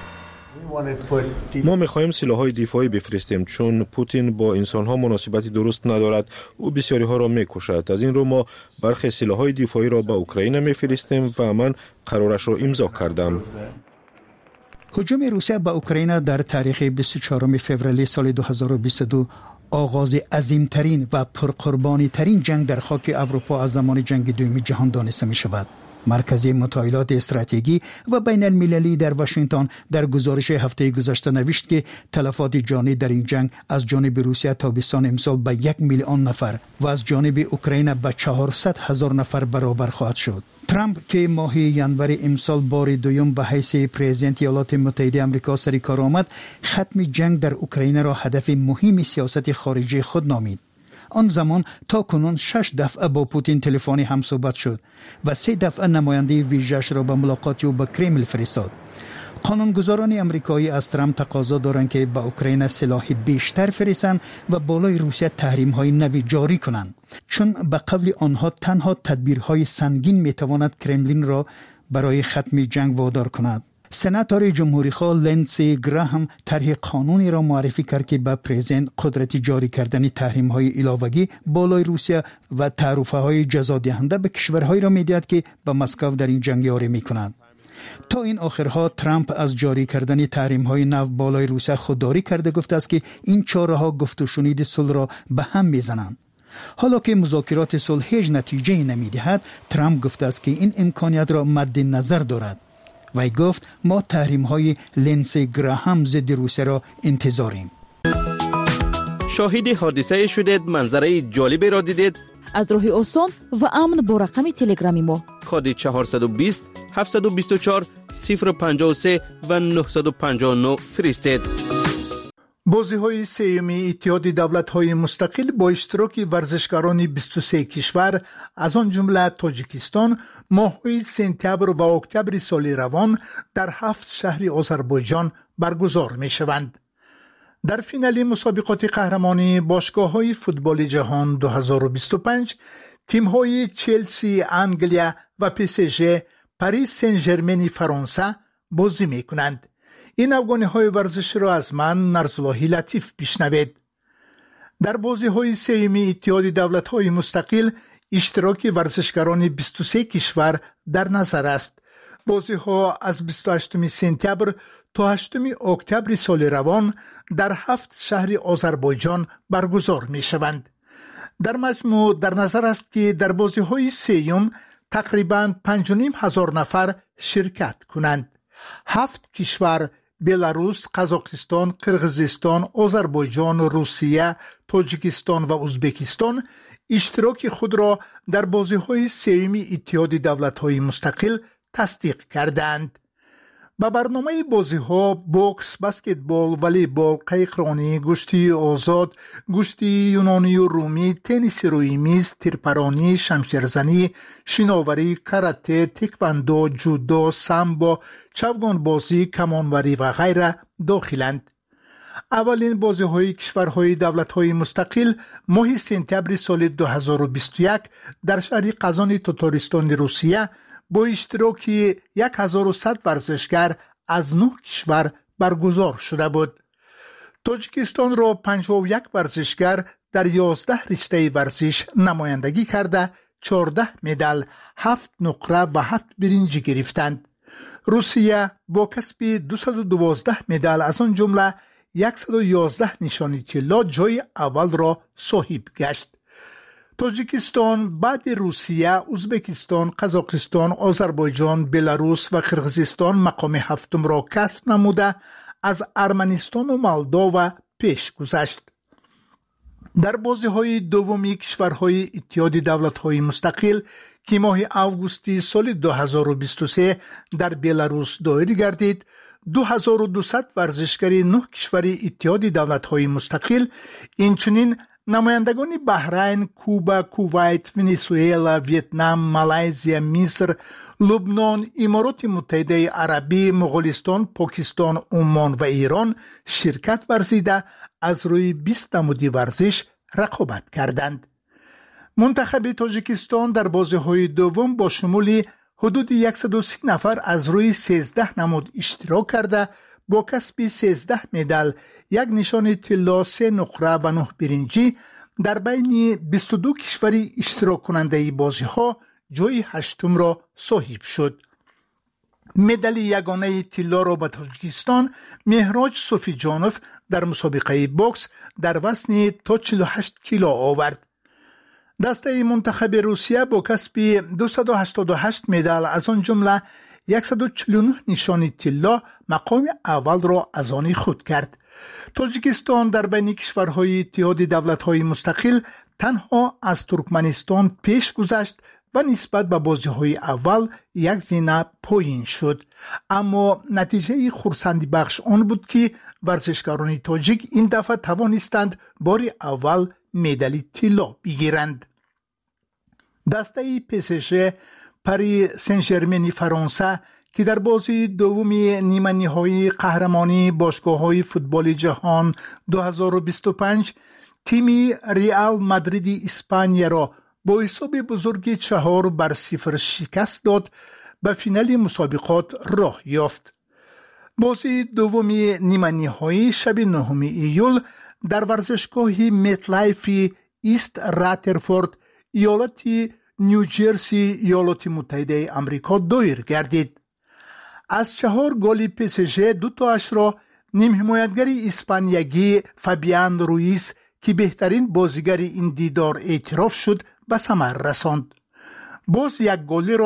ما می‌خواهیم سلاح‌های دفاعی بفرستیم، چون پوتین با انسان‌ها مناسبتی درست ندارد. او بسیاری‌ها را می‌کشد. از این رو ما برخی سلاح‌های دفاعی را به اوکراین می‌فرستیم و من قرارش را امضا کردم. هجوم روسیه به اوکراین در تاریخ بیست و چهارم فوریه سال دو هزار و بیست و دو آغاز عظیمترین و پرقربانی ترین جنگ در خاک اروپا از زمان جنگ دوم جهان دانسته می شود. مرکز مطالعات استراتژی و بین المللی در واشنگتن در گزارش هفته گذشته نوشت که تلفات جانی در این جنگ از جانب روسیه تابستان امسال به یک میلیون نفر و از جانب اوکراین به چهارصد هزار نفر برابر خواهد شد. ترامپ که ماه ژانویه امسال بار دوم به حیث پرزیدنت ایالات متحده آمریکا سر کار آمد، ختم جنگ در اوکراین را هدف مهم سیاست خارجی خود نامید. آن زمان تا کنون شش دفعه با پوتین تلفنی هم صحبت شد و سه دفعه نماینده ویژه‌اش را به ملاقات او به کرمل فرستاد. قانونگذاران آمریکایی از ترامپ تقاضا دارند که به اوکراین سلاح بیشتر فرستند و بالای روسیه تحریم‌های نوی جاری کنند، چون به قول آنها تنها تدبیرهای سنگین میتواند کرملین را برای ختم جنگ وادار کند. سناتور جمهوری‌خواه لندسی گراهام طرح قانونی را معرفی کرد که به پرزیدنت قدرت جاری کردن تحریم‌های علاوه‌ای بالای روسیه و تعرفه‌های جزادهنده به کشورهایی را می‌دهد که به مسکو در این جنگ یاری می‌کنند. تا این آخرها ترامپ از جاری کردن تحریم‌های نو بالای روسیه خودداری کرده گفته است که این چاره‌ها گفت و شنید صلح را به هم می‌زنند. حالا که مذاکرات صلح هیچ نتیجه‌ای نمی‌دهد، ترامپ گفته است که این امکانیت را مد نظر دارد. وی گفت ما تحریم های لنسی گراهام ضد روسیه را انتظاریم. شاهد حادثه شدید، منظره جالبی را دیدید؟ از راه آسان و امن با رقم تلگرامی ما کد چهارصد و بیست هفتصد و بیست و چهار صفر پنجاه و سه و نهصد و پنجاه و نه فرستید. بازی های سیومی اتحاد دولت های مستقل با اشتراک ورزشکاران بیست و سه کشور از آن جمله تاجیکستان ماه‌های سپتامبر و اکتبر سال روان در هفت شهر آذربایجان برگزار می شوند. در فینال مسابقات قهرمانی باشگاه‌های فوتبال جهان دو هزار و بیست و پنج تیم‌های چلسی انگلیا و پی اس جی پاریس سن ژرمن فرانسه بازی می‌کنند. این افغانی‌های ورزش را از من نرزاللهی لطیف بشنوید. در بازی‌های سیومی اتحاد دولت‌های مستقل اشتراک ورزشکاران بیست و سه کشور در نظر است. بازی‌ها از بیست و هشتم سپتامبر تا هشتم اکتبر سال روان در هفت شهر آذربایجان برگزار می‌شوند. در مجموع در نظر است که در بازی‌های سیوم تقریباً پنج و نیم هزار نفر شرکت کنند. هفت کشور بلاروس، قزاقستان، قرغیزستان، آذربایجان، روسیه، تاجیکستان و ازبکستان اشتراک خود را در بازی‌های سیومی اتحاد دولت‌های مستقل تصدیق کردند. با برنامه بازی‌ها بوکس، بسکتبال، والیبال، قایقرانی، گشتی آزاد، گشتی یونانی و رومی، تنیس روی میز، تیرپرانی، شمشیرزنی، شناوری، کاراته، تکواندو، جودو، سامبو، چوگان بازی، کمانوری و غیره داخلند. اولین بازی‌های کشورهای دولت‌های مستقل ماه سپتامبر سال دو هزار و بیست و یک در شهر قزان تاتارستان روسیه با اشتراک هزار و صد ورزشگر از نه کشور برگزار شده بود. تاجیکستان را پنجاه و یک ورزشگر در یازده رشته ورزش نمایندگی کرده چهارده مدال، هفت نقره و هفت برنج گرفتند. روسیه با کسب دویست و دوازده مدال از آن جمله صد و یازده نشانی طلا جای اول را صاحب گشت. تاجیکستان بعد روسیه، ازبکستان، قزاقستان، آذربایجان، بلاروس و قرغیزستان مقام هفتم را کسب نموده از ارمنستان و مولداوا پیش گذشت. در بازی‌های دومی کشورهای اتحاد دولت‌های مستقل که ماه آگوست سال دو هزار و بیست و سه در بلاروس دایر گردید، دو هزار و دویست ورزشکار نه کشور اتحاد دولت‌های مستقل اینچنین نمایندگان بحرین، کوبا، کویت، ونزوئلا، ویتنام، مالایزیا، مصر، لبنان، امارات متحده عربی، مغولستان، پاکستان، عمان و ایران شرکت ورزیده از روی بیست نمودی ورزش رقابت کردند. منتخب تاجیکستان در بازی‌های دوم با شمول حدود صد و سی نفر از روی سیزده نمود اشتراک کرده با کسب سیزده مدال، یک نشان طلا، سه نقره و نه برنجی در بین بیست و دو کشوری اشتراک کننده بازی ها جای هشتم را صاحب شد. مدال یگانه طلا را به تاجیکستان مهراج صوفیجانوف در مسابقه بوکس در وزن تا چهل و هشت کیلو آورد. دسته منتخب روسیه با کسب دویست و هشتاد و هشت مدال از آن جمله صد و چهل و نه نشانی طلا مقام اول را از آن خود کرد. تاجیکستان در بین کشورهای اتحاد دولت‌های مستقل تنها از ترکمنستان پیش گذشت و نسبت به بازی‌های اول یک زینه پایین شد. اما نتیجه خرسندی بخش آن بود که ورزشکاران تاجیک این دفعه توانستند بار اول مدال طلا بگیرند. دسته پی اس جی پاریس سن ژرمن فرانسه که در بازی دومی نیمه نهایی قهرمانی باشگاه‌های فوتبال جهان دو هزار و بیست و پنج تیم ریال مادرید اسپانیا را با حساب بزرگ چهار بر صفر شکست داد به فینال مسابقات راه یافت. بازی دومی نیمه نهایی شب نهم ایول در ورزشگاه متلایف ایست راترفورد ایالت نیوجرسی ایالات متحده آمریکا دایر گردید. از چهار گل پی اس جی دو تاش را نیم حمایتگر اسپانیایی فابیان رویس که بهترین بازیگر این دیدار اعتراف شد به ثمر رساند. باز یک گل را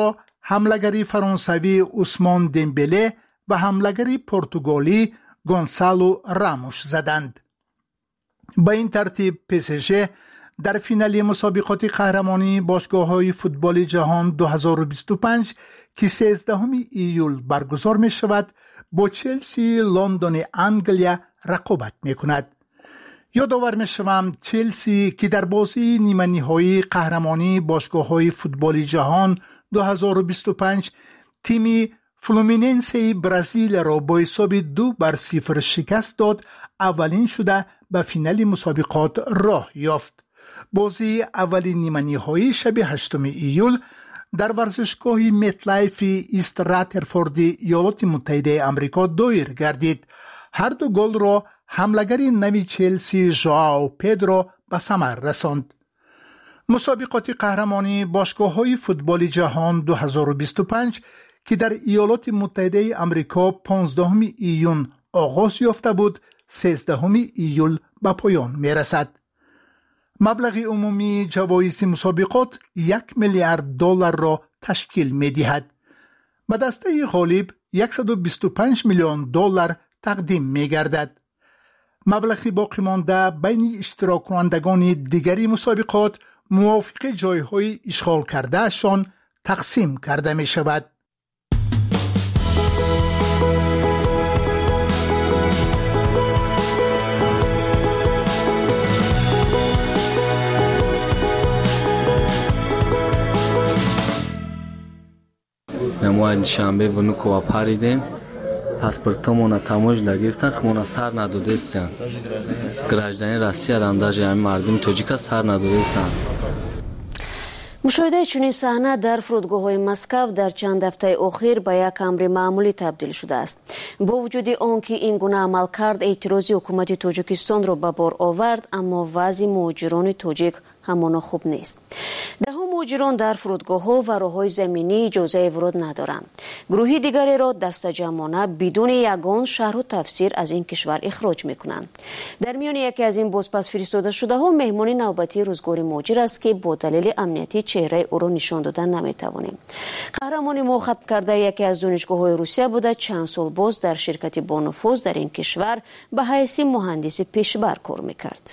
حملگری فرانسوی عثمان دمبله و حملگری پرتغالی گونسالو راموش زدند. با این ترتیب پی اس ژی در فینال مسابقات قهرمانی باشگاه‌های فوتبال جهان دو هزار و بیست و پنج که سیزدهم ایول برگزار می شود با چلسی لندن انگلیا رقابت می کند. یادآور می شوم چلسی که در بازی نیمه نهایی قهرمانی باشگاه‌های فوتبال جهان دو هزار و بیست و پنج تیمی فلومیننسی برزیل را با حساب دو بر صفر شکست داد، اولین شده به فینال مسابقات راه یافت. بازی اولین نیمه نهایی شب هشتم ایول در ورزشگاه متلایف ایست راترفورد ایالات متحده آمریکا دایر گردید. هر دو گل را حملگری نوی چلسی ژائو پدرو به ثمر رساند. مسابقات قهرمانی باشگاه‌های فوتبال جهان دو هزار و بیست و پنج که در ایالات متحده آمریکا پانزدهم ایون آغاز یافته بود، سیزدهم ایول به پایان می رسد. مبلغ عمومی جوایز مسابقات یک میلیارد دلار را تشکیل می دهد. به دسته غالب صد و بیست و پنج میلیون دلار تقدیم می گردد. مبلغ باقی مانده بین اشتراک کنندگان دیگری مسابقات موافق جایهای اشغال کرده شان تقسیم کرده می شود. نماید شنبه و نکو پریدیم پاسپورتمون تموج نگرفتن، خمون سر ندادستن. گراجدانی روسیه رانداج همین مردم توجیک سر ندادستن. مشاهده چنین صحنه در فرودگاه‌های مسکو در چند هفته اخیر به یک امر معمولی تبدیل شده است. با وجود آنکه این گونه عمل کرد اعتراضی حکومت تاجیکستان را به بار آورد، اما وضع مهاجران تاجیک همان خوب نیست. ده ها مهاجران در فرودگاه‌ها و راه‌های زمینی اجازه ورود ندارند. گروهی دیگری را دست جمعانه بدون یگان شرح و تفسیر از این کشور اخراج می‌کنند. در میان یکی از این بازپس فرستاده شده‌ها مهمان نوبتی روزگار مهاجر است که با دلیل امنیتی چهره او را نشان دادن نمی‌توانیم. قهرمان ما ختم کرده یکی از دانشگاه‌های روسیه بوده، چند سال باز در شرکت با نفوذ در این کشور به حیث مهندس پیشبر کار می‌کرد.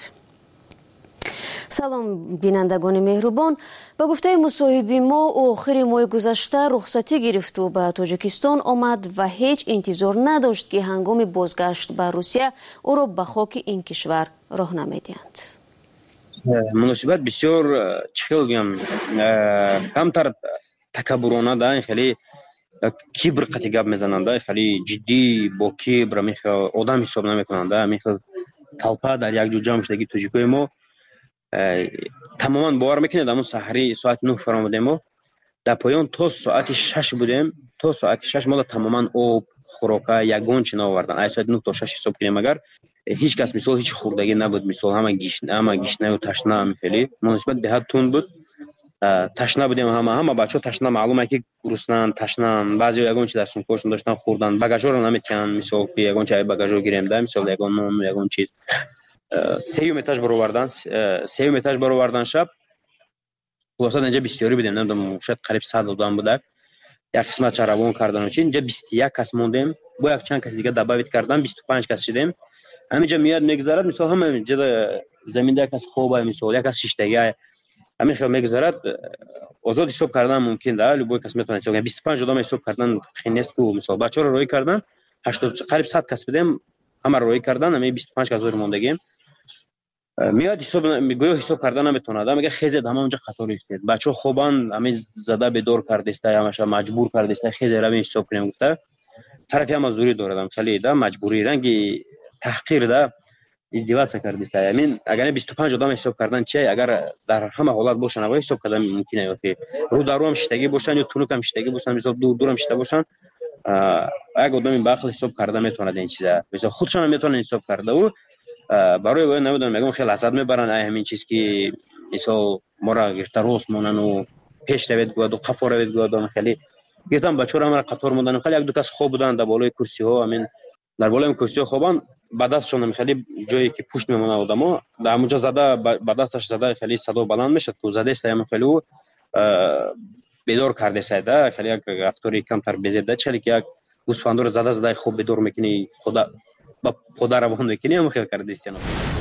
سلام بینندگان مهربان، به گفته مصاحبه ما آخر ماه گذشته رخصتی گرفت و به تاجیکستان آمد و هیچ انتظار نداشت که هنگام بازگشت به روسیه او را به خاک این کشور راه نمیدهند. مناسبت بسیار چه بگم کمتر تکبرانه ده، خیلی کبر قطعی گپ میزننده، خیلی جدی با کبر میخه آدم حساب نمیکننده، میخه طلپه در یک جو جمع شدگی تاجیکای ما تماما باور میکنید. همون سحری ساعت نه فرامدیم ما در پایان تا ساعت شش بودیم، تا ساعت شش ما تماما آب خوراکه یگان چی نآوردن. از ساعت نه تا شش حساب کنیم اگر هیچ کس مثال هیچ خوردگی نبود، مثال همه گیشنه همه گیشنه و تشنه هم خیلی مناسبت به حد تون بود. تشنه بودیم، همه همه بچه ها تشنه، معلومه که گرسنه‌اند، تشنه. بعضی یگان چی دستون پشتون داشتن خوردن، بagaژ رو نمیتونن مثال که یگان چی بagaژ رو گیریم ده، مثال یگان نون یگان چیز سیوم اتاج برآوردن، سیوم اتاج برآوردن شب. خلاصه اینجا بسیاری بودیم، نمیدونم شاید قریب صد آدم بوده. یک قسمت چراغون کردن و چی اینجا بیست و یک کس موندیم، با یک چند کس دیگه دعوت کردن بیست و پنج کس شدیم. همینجا میاد میگذرد، مثلا هم اینجا زمین ده کس خوبه، مثلا یک کس شیشتگی همین خیلی میگذرد. آزاد حساب کردن ممکن ده، با کس میتونه حساب کنه. بیست و پنج آدم حساب کردن خیلی نیست. کو مثلا بچه‌ها رو روی کردن هشتاد قریب صد کس بودیم، همه روی کردن، همین بیست و پنج کس رو موندگیم. میاد حساب میگه حساب کردن نمیتونه، میگه خیزید همه اونجا خطر استید، بچه خوبان همین زده به دور کرده است، همش مجبور کرده است خیزید رو حساب کنیم. گفته طرفی هم مزدوری داره، خیلی ده مجبوری رنگی تحقیر ده ازدواج کرده است. همین اگر بیست و پنج آدم حساب کردن چی، اگر در همه حالت باشن و حساب کردن ممکنه که رو درو هم شتگی باشن یا تونوک هم شتگی باشن، مثلا دور دور هم شته باشن، اگه آدم به عقل حساب کرده میتونه این چیزا، مثلا خودشون هم میتونن حساب کرده و برای وای نمیدونم میگم خیلی حسد میبرن همین چیز که مثلا ما را گرفته روز مونن و پیش روید گوید و قفا روید گوید. خیلی گفتم بچه‌ها را قطار موندن، خیلی یک دو کس خوب بودن در بالای کرسی ها، همین در بالای کرسی ها خوبان بعد دستشون خیلی جایی که پشت میمونه آدما در اونجا زده بعد دستش زده خیلی صدا بلند میشه تو زده است. همین خیلی бедор кардесайда хеле як рафтори камтар безеда чали ки як гусфандор зада зада хоб бедор мекини хода ба хода равон мекини ам хел кардесяно.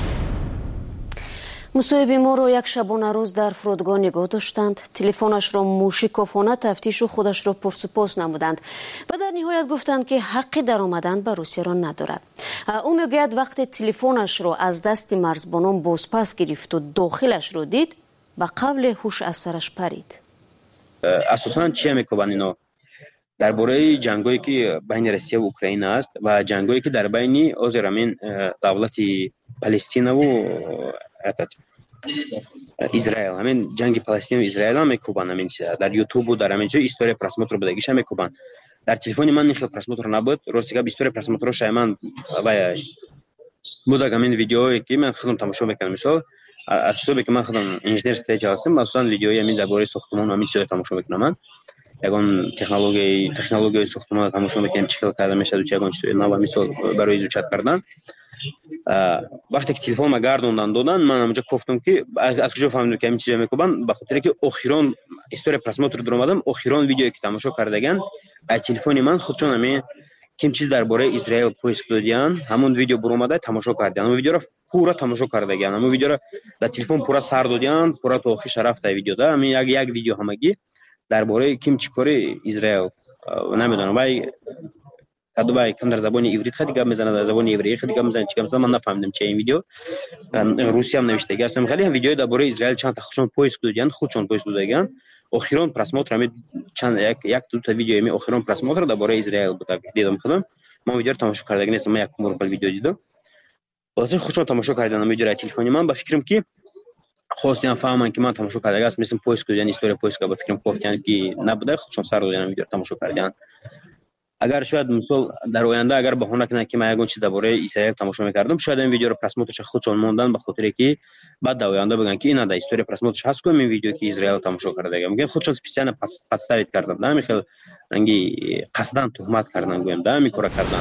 мусоҳиби моро як шабона рӯз дар фурудгоҳ нигоҳ доштанд, телефонашро мушиковона тафтишу худашро пурсупос намуданд ва дар ниҳоят гуфтанд ки ҳаққи даромадан ба Русияро надорад. ӯ мегӯяд вақте телефонашро аз дасти марзбонон бозпас гирифту дохилашро дид, ба қавле ҳуш аз сараш парид. асосан чия мекобанд ино дар бораи ҷангое ки байни Россия ва Украина аст ва ҷангое ки дар байни озер амин давлати Палестинаву Израил, амин ҷанги Палестина ва Израил ам мекобанд, амин дар ютубу дар амин ҷо история просмотр будагиша мекобанд. дар телефони ман нихел просмотр набуд, рости гап история просмотро шайман ва будаг амин видеое ки ман худам тамошо мекардам. Мисол аз ҳисобе ки ман худам инженер строитель ҳастам, асосан видеои амин дар бораи сохтмон амин чизо тамошо мекунам. Ман ягон технологияи технологияи сохтмон тамошо мекунам, чӣ хел карда мешавад, чӣ ягон чизои нав мисол барои изучат кардан. вақте ки телефонма гардондан додан, ман амҷа гуфтам ки аз куҷо фаҳмидам ки амин чизо мекунам, ба хотире ки охирон история просмотр доромадам, охирон видеое ки тамошо кардаган аз телефони ман худчон амин ким чиз дар бораи Израил поиск додиян, ҳамон видео буромада тамошо кардиян. Ҳамон видеоро пура тамошо кардаган, ҳамон видеоро дар телефон пура сар додиян, пура то охирша рафта видеода. Амин як як видео ҳамагӣ дар бораи ким чӣ кори Израил намедонам. Вай кадвай кам дар забони иврит хати гап мезанад, дар забони евреи хати гап мезанад, чӣ гап мезанад ман нафаҳмидам чӣ ин видео. Русиям навиштаги аст. Хеле ҳам видеои дар бораи Израил чанд та худшон поиск додиян, худшон поиск додаган. охирон просмотр амин чанд як як дута видео амин охирон просмотр дар бораи Израил будаг. Дидам худам. Ман видеоро тамошо кардаган нестам, ман якум бор видео дидам. Васин худшон тамошо кардам видеоро телефони ман, ба фикрам ки хостиам фаҳман ки ман тамошо кардагам аст, мислам поиск додиян, история поиск ба фикрам кофтиян ки набуда, худшон сар додиян видеоро тамошо кардаян. агар шояд мисол дар оянда агар баҳона кунанд ки ман ягон чиз дар бораи Израил тамошо мекардам, шояд ин видеоро просмотрша худшон мондан, ба хотире ки баъд дар оянда бигӯянд ки ина дар история просмотрш ҳаст ку ин видео ки Израил тамошо кардагам. Мегӯянд худшон специально подставить кардан, да, михел анги қасдан туҳмат кардан, гӯям да, ами кора кардан.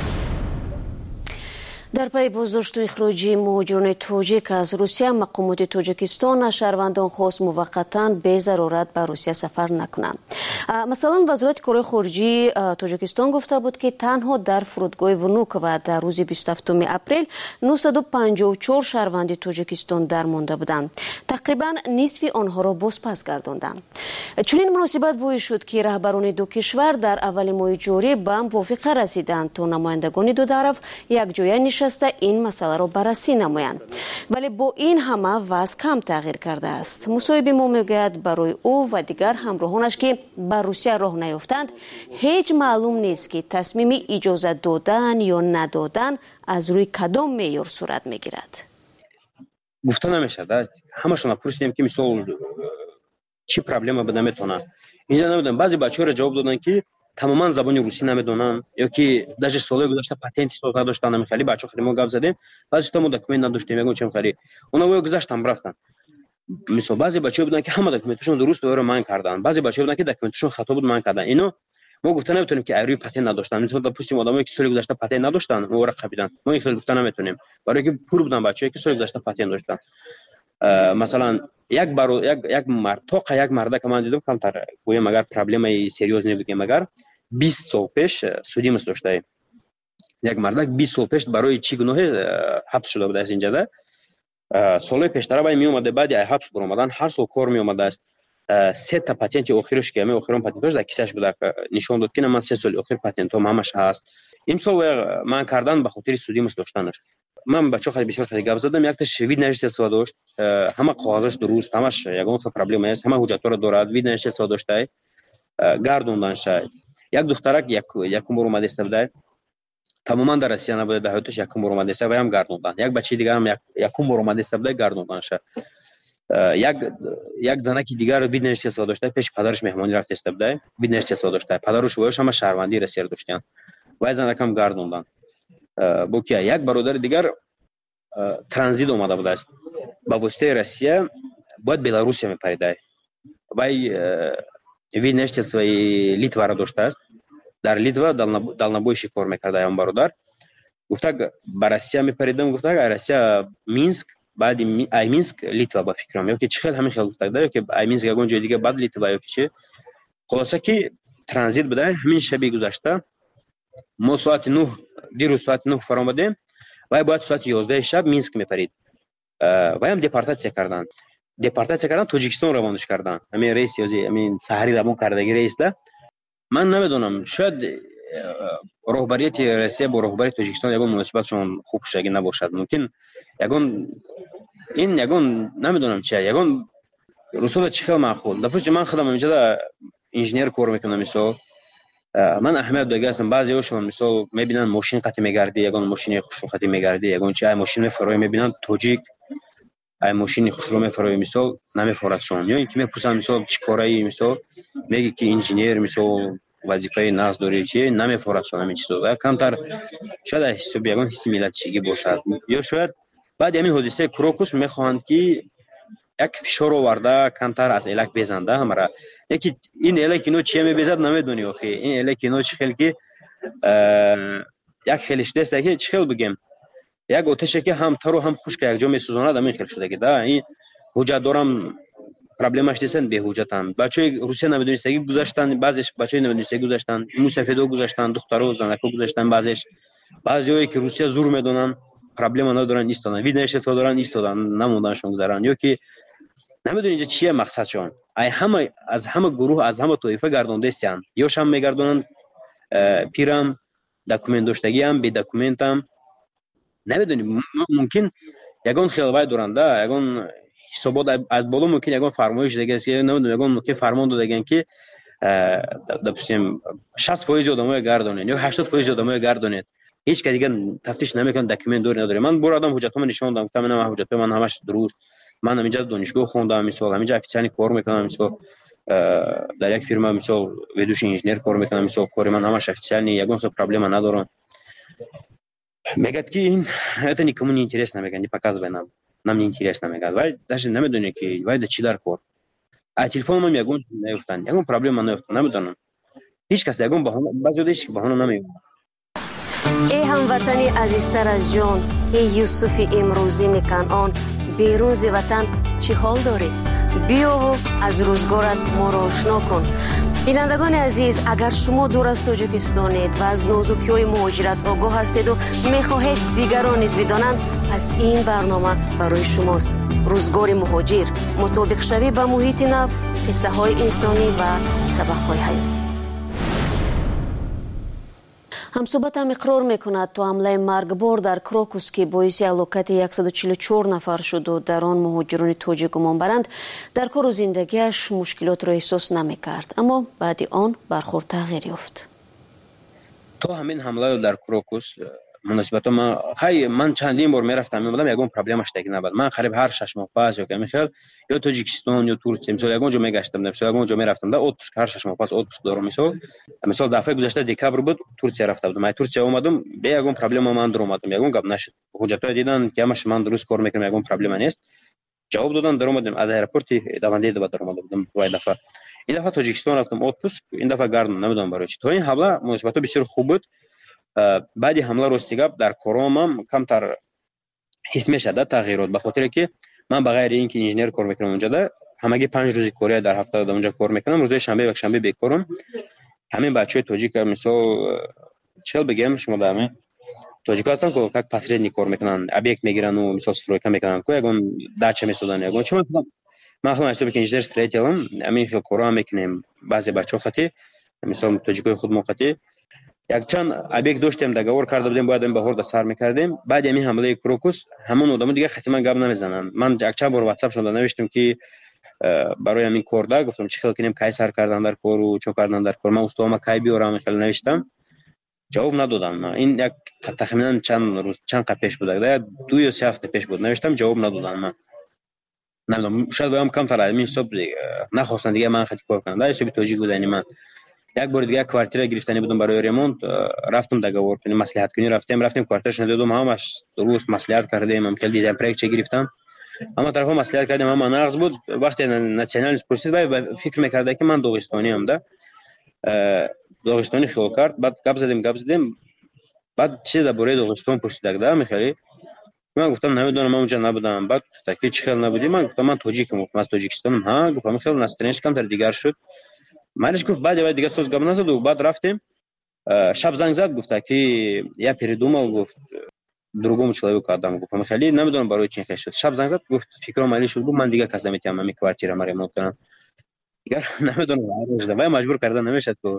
дар пайи боздошту ихроҷи муҳоҷирони тоҷик аз Русия, мақомоти Тоҷикистон аз шаҳрвандон хост муваққатан бе зарурат ба Русия сафар накунанд. Масалан, вазорати корҳои хориҷии Тоҷикистон гуфта буд ки танҳо дар фурудгоҳи Внуково дар рӯзи бисту ҳафтуми апрел нӯҳсаду панҷоҳу чор шаҳрванди Тоҷикистон дармонда буданд. Тақрибан нисфи онҳоро бозпас гардонданд. чунин муносибат боис шуд ки раҳбарони ду кишвар дар аввали моҳи ҷорӣ ба мувофиқа расиданд то намояндагони ду тараф якҷоя нишаста ин масъаларо баррасӣ намоянд. Вале бо ин ҳама вазъ кам тағйир кардааст. мусоҳиби мо мегӯяд барои ӯ ва дигар ҳамроҳонаш ки ба Русия роҳ наёфтанд, ҳеҷ маълум нест ки тасмими иҷозат додан ё надодан аз рӯи кадом меъёр сурат мегирад. гуфта намешавад. Ҳамашон пурсидем ки мисол чӣ проблема буда метавонад. Инҷа намедонам, баъзе бачаҳоро ҷавоб доданд ки тамоман забони русӣ намедонанд ё ки даже соли гузашта патенти соз надоштанд. Хеле бачаҳо хеле мо гап задем, баъзе то мо документ надоштем, ягон чем хеле онҳо гузаштанд рафтанд. мисол баъзе бачаҳо буданд ки ҳама документашон дуруст оро ман карданд, баъзе бачаҳо буданд ки документашон хато буд ман карданд. Ино мо гуфта наметавонем ки айрӯи патент надоштанд. Мисол допустим одамое ки соли гузашта патент надоштанд, мо рақабиданд. Мо ин хел гуфта наметавонем, барое ки пур буданд бачаҳое ки соли гузашта патент доштанд. масалан як баро як як мард тоқа як марда ки ман дидам камтар гӯям агар проблемаи серьёзне бигем агар бист сол пеш судимост доштаем. Як мардак бист сол пеш барои чӣ гуноҳе ҳабс шуда будааст инҷада. Солҳои пештара вай меомада, баъди ай ҳабс буромадан ҳар сол кор меомадааст. се та патенти охираш ки ҳамаи охирон патентош дар кисаш буда, нишон дод ки на ман се соли охир патентом ҳамаш ҳаст. Имсол ман кардан ба хотири судимост доштанаш. Ман бачаҳо хеле бисёр хеле гап задам, якташ видножительство дошт, ҳама қоғозаш дуруст, ҳамаш ягон хел проблема нест, ҳама ҳуҷҷатҳоро дорад, видножительство доштай, гардонданша. Як духтарак якум бор омада истабудай, тамоман дар Россия набуда, дар ҳаёташ якум бор омада иста ва ям гардонданд. Як бачаи дигарам якум бор омада истабудай, гардонданша. як як занаки дигар видножительство доштай, пеши падараш меҳмонӣ рафта истабудай, видножительство доштай. Падару шӯҳояш ҳама шаҳрвандии Россияро доштиянд. Вай занакам гардонданд. бо ки як бародари дигар транзит омада будааст. Ба воситаи Россия бояд Беларусия мепаридай. Вай видножительствои Литваро доштааст. Дар Литва далнабойши кор мекарда ям бародар. Гуфта ба Россия мепаридам, гуфта ай Россия Минск, баъди ай Минск Литва ба фикрам, ё ки чӣ хел ҳамин хел гуфта, ё ки ай Минск ягон ҷои дига баъд Литва ё ки чӣ. خلاصه که ترانزیت بوده. همین شب گذشته ما ساعت نه دیروز ساعت نه فرا آمدیم و باید ساعت یازده شب مینسک میپرید و هم دپارتاسیا کردن دپارتاسیا کردن تاجیکستان روانش کردن. همین رئیس یازی همین سحری دبون کردگی رئیس ده. من نمیدونم شاید رهبریت روسیه با رهبری تاجیکستان یگان مناسبتشون خوب شگی نباشد. ممکن یگان این یگان نمیدونم چیه یگان رسول چه خیلی معقول. دفعه من خودم اینجا انجینیر کار میکنم. مثلا من احمد دیگه هستم. بعضیاشون مثلا میبینن ماشین قطع میگردی یگان ماشین خوشرو قطع میگردی یگان چه ماشین فرای میبینن تاجیک ای ماشین خوشرو میفرای مثلا نمیفرادشون یا اینکه میپرسن مثلا چی کاری مثلا میگه که انجینیر مثلا وظیفه ناز داره چی نمیفرادشون همین چیزا کمتر شاید حساب یگان حس ملتچگی باشد. یا شاید بعد همین حادثه کروکوس میخواهند که یک فشار آورده کمتر از الک بزنده همرا. یکی این الک اینو چی میبزد نمیدونی آخه این الک اینو چه خیلی که یک خیلیش دست که چه خیلی بگیم یک آتشه که هم تر و هم خشک یک جا میسوزاند همین خیلی شده که ده این حجت دارم پرابلمش دیسن به حجتم. بچهای روسیه نمیدونستگی گذاشتن بعضیش بچهای نمیدونستگی گذاشتن موسفیدو گذاشتن دخترو زنکو گذاشتن بعضیش بعضیایی که روسیه زور میدونن پرابلم ندارن ایستادن ویدنش است دارن ایستادن نموندنشون گذران یا که نمیدونی اینجا چیه مقصدشون. ای همه از همه گروه از همه طایفه گردونده استن یا شام میگردونن پیرم دکومنت داشتگی هم بی دکومنت هم نمیدونی ممکن یگان خیلی وای دورنده یگان حسابات از بالا ممکن یگان فرمایش دیگه است که نمیدونم یگان ممکن فرمان دادگن که دپسیم شصت درصد آدمای گردونن یا هشتاد درصد آدمای گردونن هیچ که دیگه تفتیش نمیکنه دکومنت دور نداره. من بر آدم حجتام نشون دادم گفتم من حجت من همش درست من همینجا دانشگاه خوندم مثلا همینجا افیسیانی کار میکنم مثلا در یک فرما مثلا ویدوش انجینیر کار میکنم مثلا کار من همش افیسیانی یگان سو پرابلم ندارم. میگه که این это никому не интересно میگن не показывай нам нам не интересно میگه ولی даже نمیدونه که وای چی در کار а телефон من یگان نیفتن یگان پرابلم نیفتن نمیدونم هیچ کس یگان بهانه بعضی دیش بهانه نمیگه. ای هموطنی عزیزتر از جان ای یوسف امروزی کنعان بیرون ز وطن چه حال داری بیا و از روزگارت ما را آشنا کن. بینندگان عزیز اگر شما دور از تاجیکستانید و از نازکی‌های مهاجرت آگاه هستید و میخواهید دیگران نیز بدانند پس این برنامه برای شماست. روزگار مهاجر مطابق شوی با محیط نو قصه های انسانی و سبق های حیات. همصحبت هم اقرار میکند تا حمله مرگبار در کروکوس که باعث هلاکت صد و چهل و چهار نفر شد و در آن مهاجران تاجیک گمان برند در کار و زندگیش مشکلات را احساس نمیکرد اما بعد آن برخورد تغییر یافت. تا همین حمله در کروکوس مناسبت من خیلی من چندین بار میرفتم میبودم یگان پرابلمش دیگه نبود. من قریب هر شش ماه پس یا کمی خیلی یا تاجیکستان یا ترکیه مثلا یگان جا میگشتم مثلا یگان جا میرفتم در اتوبوس هر شش ماه پس اتوبوس دارم مثلا مثلا دفعه گذشته دکبر بود ترکیه رفته بودم. من ترکیه اومدم به یگان پرابلم من در اومدم یگان گپ نشد حجتای دیدن که همش من درست کار میکنم یگان پرابلم نیست جواب دادن در اومدم از ایرپورت دوانده دو در اومدم وای دفعه این دفعه تاجیکستان رفتم اتوبوس این دفعه گردم نمیدونم برای چی. تو این حمله مناسبت بسیار خوب بود. بعد حمله راستیگاب در کارام کمتر حس میشد تغییرات به خاطر که من بغیر اینکه انجینیر کار میکنم اونجا ده همگی پنج روزی کاری در هفته اونجا کار میکنم روز شنبه و شنبه بیکارم. همین بچهای تاجیک مثلا چل بگم شما در همین تاجیک هستن که یک پسریدنی کار میکنن ابیکت میگیرن و مثلا استرویکا میکنن که یگان داچه میسودن یگان چون من خودم حساب که انجینیر استریتلم همین خیلی کارا میکنیم بعضی بچه‌ها خاطی مثلا تاجیکای خود موقتی یک چند ابیک داشتیم دگاور کرده بودیم باید این بهار سر میکردیم. بعد همین حمله کروکوس همون آدم دیگه ختما گپ نمیزنن. من یک چند بار واتساپ شده نوشتم که برای همین کوردا گفتم چه خیلی کنیم کی سر کردن در کار و چه کردن در کار من استوام کی بیارم خیلی نوشتم جواب ندادن. این یک تخمینا چند روز چند قبل پیش بود ده دو یا سه هفته پیش بود نوشتم جواب ندادن. من نمیدونم شاید وایم کم تر همین حساب نخواستن دیگه من خاطر کار کنم. در حساب توجیه بودن من یک بار دیگه کوارتیر گرفتنی بودم برای ریمونت رفتم دگاور کنیم مصلحت کنی رفتیم رفتیم کوارترش ندیدم همش درست مصلحت کردیم هم که دیزاین پروژه چه گرفتم اما طرفا مصلحت کردیم اما نقص بود. وقتی ناسیونال پرسید باید فکر می‌کرد که من داغستانی ام ده داغستانی خیال کرد. بعد گپ زدیم گپ زدیم بعد چه درباره داغستان پرسید ده میخری من گفتم نمیدونم من اونجا نبودم. بعد تکلیف چه خیال نبودی من گفتم من تاجیکم از تاجیکستانم ها گفتم خیلی نستنش کم در دیگر شد منش گفت بعد دیگه سوز گام نزد و بعد رفتیم شب زنگ زد گفت که یا передумал گفت другому человеку отдам گفتم خیلی نمیدونم برای چی خیلی شد شب زنگ زد گفت فکرم علی شد من دیگه کس نمیتونم همین کوارتیر ما ریمونت کنم دیگه نمیدونم و مجبور کردن نمیشد که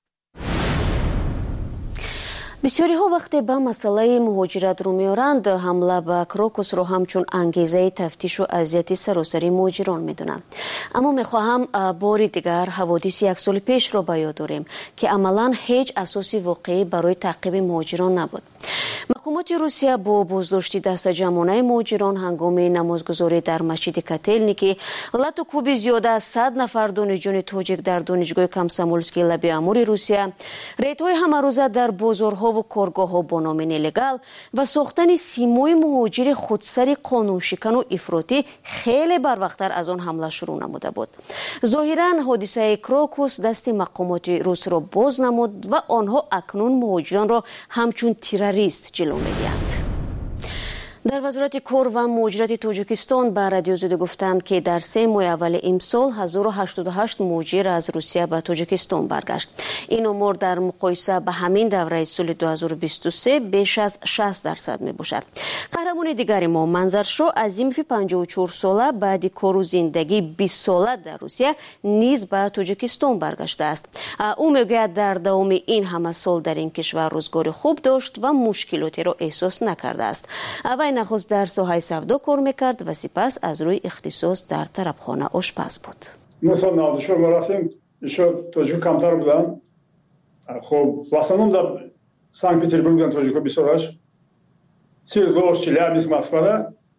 бисёриҳо вақте ба масъалаи муҳоҷират рӯ меоранд ҳамла ба крокусро ҳамчун ангезаи тафтишу азияти саросари муҳоҷирон медонанд аммо мехоҳам бори дигар ҳаводиси як соли пешро ба ёд орем ки амалан ҳеҷ асоси воқеӣ барои таъқиби муҳоҷирон набуд мақомоти русия бо боздошти дастаҷамонаи муҳоҷирон ҳангоми намозгузорӣ дар масҷиди котельники лату кӯби зиёда аз сад нафар донишҷӯёни тоҷик дар донишгоҳи комсомольскии лаби амури русия рейдҳои ҳамарӯза дар бозорҳову коргоҳҳо бо номи нелегал ва сохтани симои муҳоҷири худсари қонуншикану ифротӣ хеле барвақттар аз он ҳамла шурӯъ намуда буд зоҳиран ҳодисаи крокус дасти мақомоти русро боз намуд ва онҳо акнун муҳоҷиронро ҳамчун террорист ҷилӯ медиҳанд дар вазорати кор ва муҳоҷирати тоҷикистон ба радиозуде гуфтанд ки дар се моҳи аввали имсол ҳазору ҳаштоду ҳашт муҳоҷир аз русия ба тоҷикистон баргашт ин омор дар муқоиса ба ҳамин давраи соли ду ҳазору бисту се беш аз шаст дарсад мебошад қаҳрамони дигари мо манзаршо азимови панҷоҳу чор сола баъди кору зиндагии бист сола дар русия низ ба тоҷикистон баргаштааст ӯ мегӯяд дар давоми ин ҳама сол дар ин кишвар рӯзгори хуб дошт ва мушкилотеро эҳсос накардааст нахуст дар соҳаи савдо кор мекард ва сипас аз рӯи ихтисос дар тарабхона ошпаз буд соли навду чор мо рафтем ишо тоҷико камтар буданд хоб в основном дар санкт петербург буданд тоҷико бисёраш свердловск челябинск москвада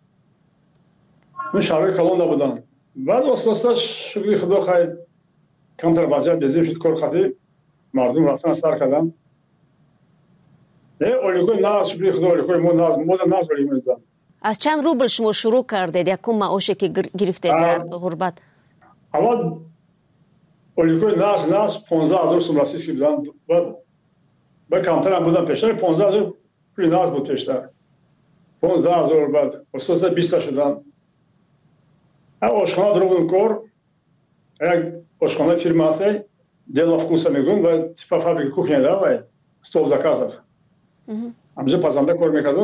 ну шаҳрҳои калон набуданд баъд оста-оста шукри худо хай камтар вазъият безем шуд кор хати мардум рафтан сар карданд оликои нағз шукри худо оликои мо нағз мода нағз олик медоданд аз чанд рубл шумо шурӯъ кардед якум маоше ки гирифтед дар ғурбат аввал оликои нағз нағз понздаҳ ҳазор сум российский буданд баъд ба камтарам буданд пештар понздаҳ ҳазор пули нағз буд пештар понздаҳ ҳазор баъд оста биста шуданд ошхона дорудем кор як ошхонаи фирма ҳаст дело вкуса мегӯянд ва типа фабрика кухня давай стол заказов ҳамҷо пазанда кор мекардам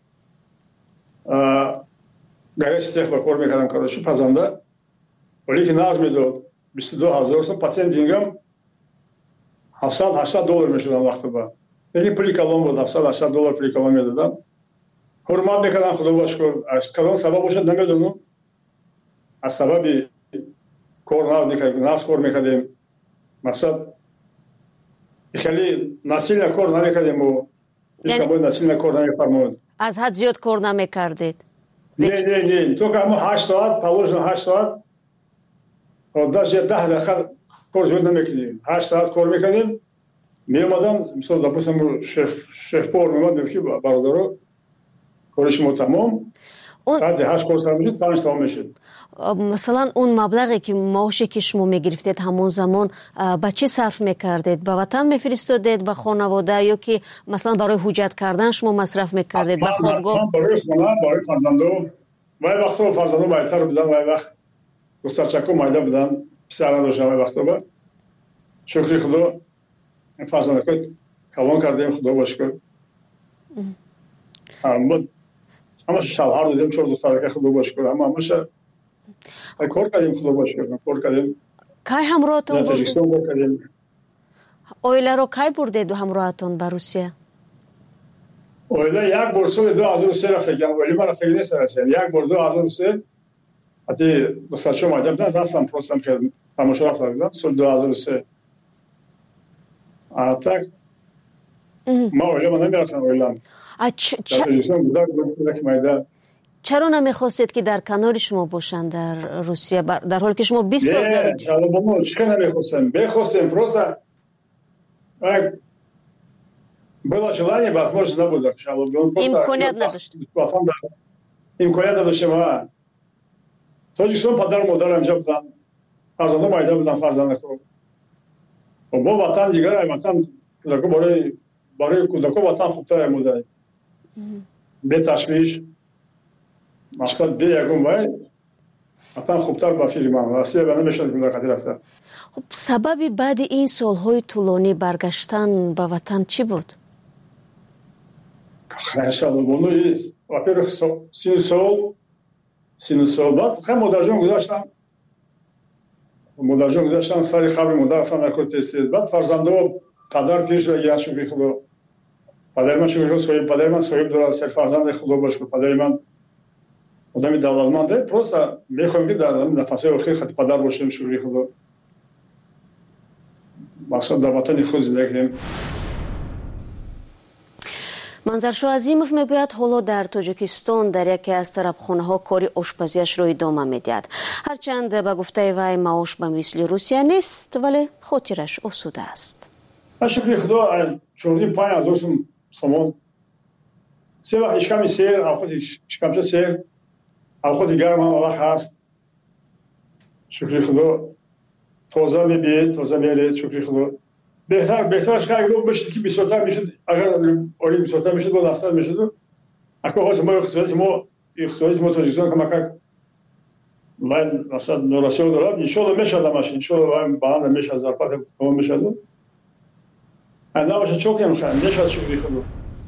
горячий цех ба кор мекардам кадошу пазанда оле ки нағз медод бисту ду ҳазор сум патент дингам ҳафтсад ҳаштад доллар мешудам вақто ба лекин пули калон буд ҳафтсад ҳаштад доллар пули калон медодам ҳурмат мекардам худо ба шукр кадом сабаб бошад намедонам аз сабаби кор нағз кор мекардем мақсад хеле насилна кор намекардем аз ҳад зиёд кор намекардед не не не только ҳама ҳашт соат положено ҳашт соат даже даҳ дақиқа кор зиёд намекардем ҳашт соат кор мекардем меомадам мисол допустим шеф-повар меомад мегуфт ки бародаро кори шумо тамом саати ҳашт кор сар мешуд панҷ тамом мешуд масалан он маблағе ки маоше ки шумо мегирифтед ҳамон замон ба чӣ сарф мекардед ба ватан мефиристодед ба хонавода ё ки масалан барои ҳуҷҷат кардан шумо масраф мекардед ба хобгоҳ барои хона барои фарзандо вай вақтҳо фарзандо майтар буданд вай вақт духтарчако майда буданд писар надоштам вай вақтоба шукри худо фарзандако калон кардем худо ба шукр ҳамаша шавҳар додем чор духтарака худо ба шукр ҳама ҳамаша кор кардем худо ба шукр кор кардем кай ҳамроҳатон бурдед тоҷикистон кор кардем оиларо кай бурдед ҳамроҳатон ба русия оила як бор соли ду ҳазору се рафтагам оили ма рафтаги нест расиям як бор ду ҳазору се ҳати духтарчо майда буданд рафтам простам кардам тамошо рафта буданд соли ду ҳазору се а так ма оилама намерафтам оилам тоҷикистон буда кӯдаки майда чаро намехостед ки дар канори шумо бошанд дар русия дар ҳоле ки шумо бист сол дар чика намехостем мехостем просто было желание возможно набуд имконият надошт имконият надоштем тоҷикистон падару модар амҷа буданд фарзандо майда буданд фарзандако бо ватан дигар ватан кӯдако барои кӯдако ватан хубтар мудай беташвиш мақсад бе ягон вай ватан хубтар ба фикри ман россия ба намешад кӯдакати рафта خب سبب بعد این سالهای طولانی برگشتن به وطن چی بود؟ Сначала ну есть, во-первых, синусол, синусол, بعد خیلی مادرجان گذاشتن مادرجان گذاشتن سر خبر مادر رفتن نکرد تستید بعد فرزنده پدر پیش یا شکری خدا پدر من شکری خدا صاحب پدر من صاحب داره سر فرزند خدا باشه پدر من آدمی دولتمنده просто میخوایم که در نفسه آخر خط پدر باشیم شکری خدا مقصد در وطن خود زندگی کنیم. манзаршо азимов мегӯяд ҳоло дар тоҷикистон дар яке аз тарабхонаҳо кори ошпазиашро идома медиҳад. ҳарчанд ба гуфтаи вай маош ба мисли русия нест, вале хотираш осуда аст. ба шукри худо чорди панҷ ҳазор сум сомон се вақт ишками сер авқоти ишкамча сер авқоти гарм ҳам вақт ҳаст. шукри худо тоза мебиед тоза меред. шукри худо بهتر بهترش که اگر بشه که بیشتر میشد اگر اولی بیشتر میشد با دفتر میشد اگه خواست ما اقتصادی ما اقتصادی ما تاجیکستان که مکان من مثلا نوراسیون دارم ان شاء الله میشه دامش ان شاء الله با هم میشه زرپات ما میشه انا باشه چوکم خان میشه شکری خدا.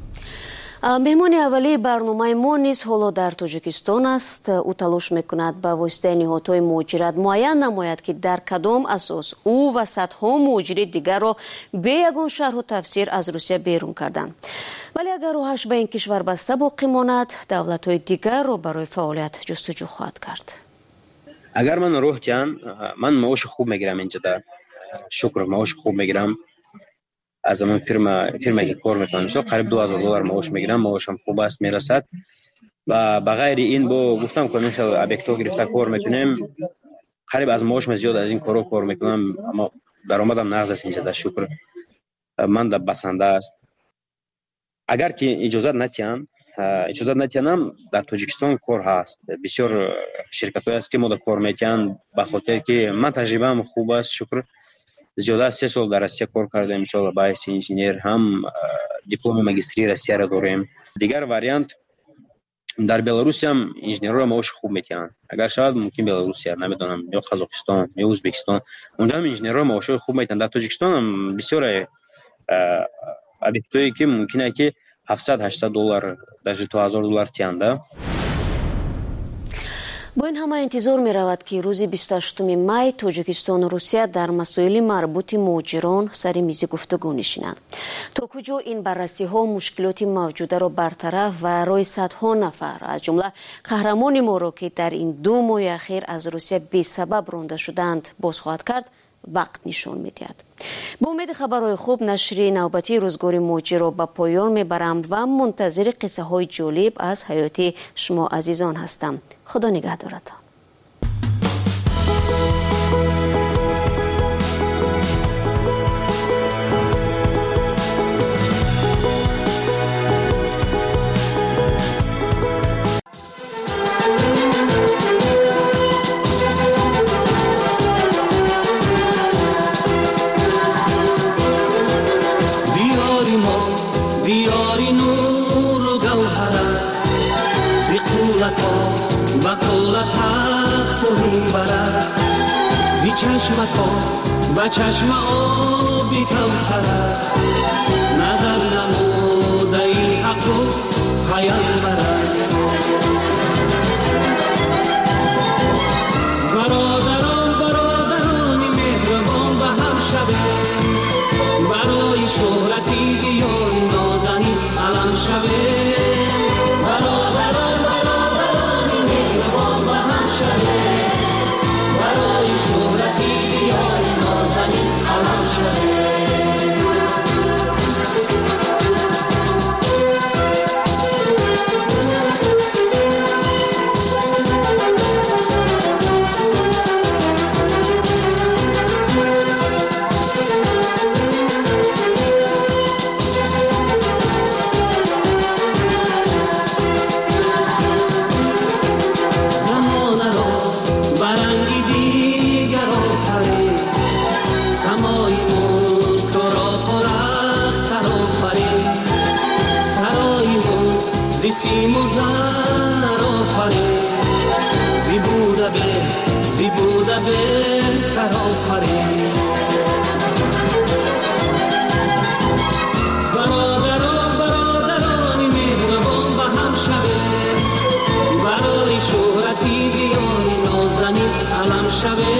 меҳмони аввалии барномаи мо низ ҳоло дар тоҷикистон аст. ӯ талош мекунад ба воситаи ниҳодҳои муҳоҷират муайян намояд ки дар кадом асос ӯ ва садҳо муҳоҷири дигарро бе ягон шарҳу тафсир аз русия берун карданд. вале агар роҳаш ба ин кишвар баста боқӣ монад, давлатҳои дигарро барои фаъолият ҷустуҷӯ хоҳад кард. агар ман роҳ диҳанд ман маоши хуб мегирам инҷода шукр маоши хуб мегирам аз амон фирма фирмае ки кор мекунам мисол қариб ду ҳазор доллар маош мегирам маошам хуб аст мерасад ва ба ғайри ин бо гуфтам ки мисол объектҳо гирифта кор метунем қариб аз маошам зиёд аз ин корҳо кор мекунам аммо даромадам нағз аст инҷода шукр ман да басанда аст. агар ки иҷозат натиҳанд иҷозат натиҳанам дар тоҷикистон кор ҳаст бисёр ширкатҳое аст ки мо да кор метиҳанд ба хотире ки ман таҷрибаам хуб аст шукр زیاده از سه سال در روسیه کار کردیم مثلا با حیث انجینیر هم دیپلم ماجستری روسیه را داریم. دیگر واریانت در بلاروس هم انجینرها معاش خوب میتونن اگر شاید ممکن بلاروسیه نمیدونم یا قزاقستان یا ازبکستان اونجا هم انجینرها معاش خوب میتونن. در تاجیکستان هم بسیار объектایی که ممکنه که هفتصد هشتصد دلار در دو هزار دلار تیانده. бо ин ҳама интизор меравад ки рӯзи бисту ҳаштуми май тоҷикистону русия дар масоили марбути муҳоҷирон сари мизи гуфтугӯ нишинанд. то куҷо ин баррасиҳо мушкилоти мавҷударо бартараф ва роҳи садҳо нафар аз ҷумла қаҳрамони моро ки дар ин ду моҳи ахир аз русия бесабаб ронда шуданд боз хоҳад кард вақт нишон медиҳад. ба умеди хабарҳои хуб нашри навбатии рӯзгори муҳоҷирро ба поён мебарам ва мунтазири қиссаҳои ҷолиб аз ҳаёти шумо азизон ҳастам. худо нигаҳдорад. چشمکا با چشم آبی کوثر است نظر نموده این حق و پیامبر است. برادران برادران مهربان به هم شبه برای شهرتی دیار نازنی علم شبه برادران برادران مهربان به هم شبه برای شهرتی دیار نازنی علم شبه. شوه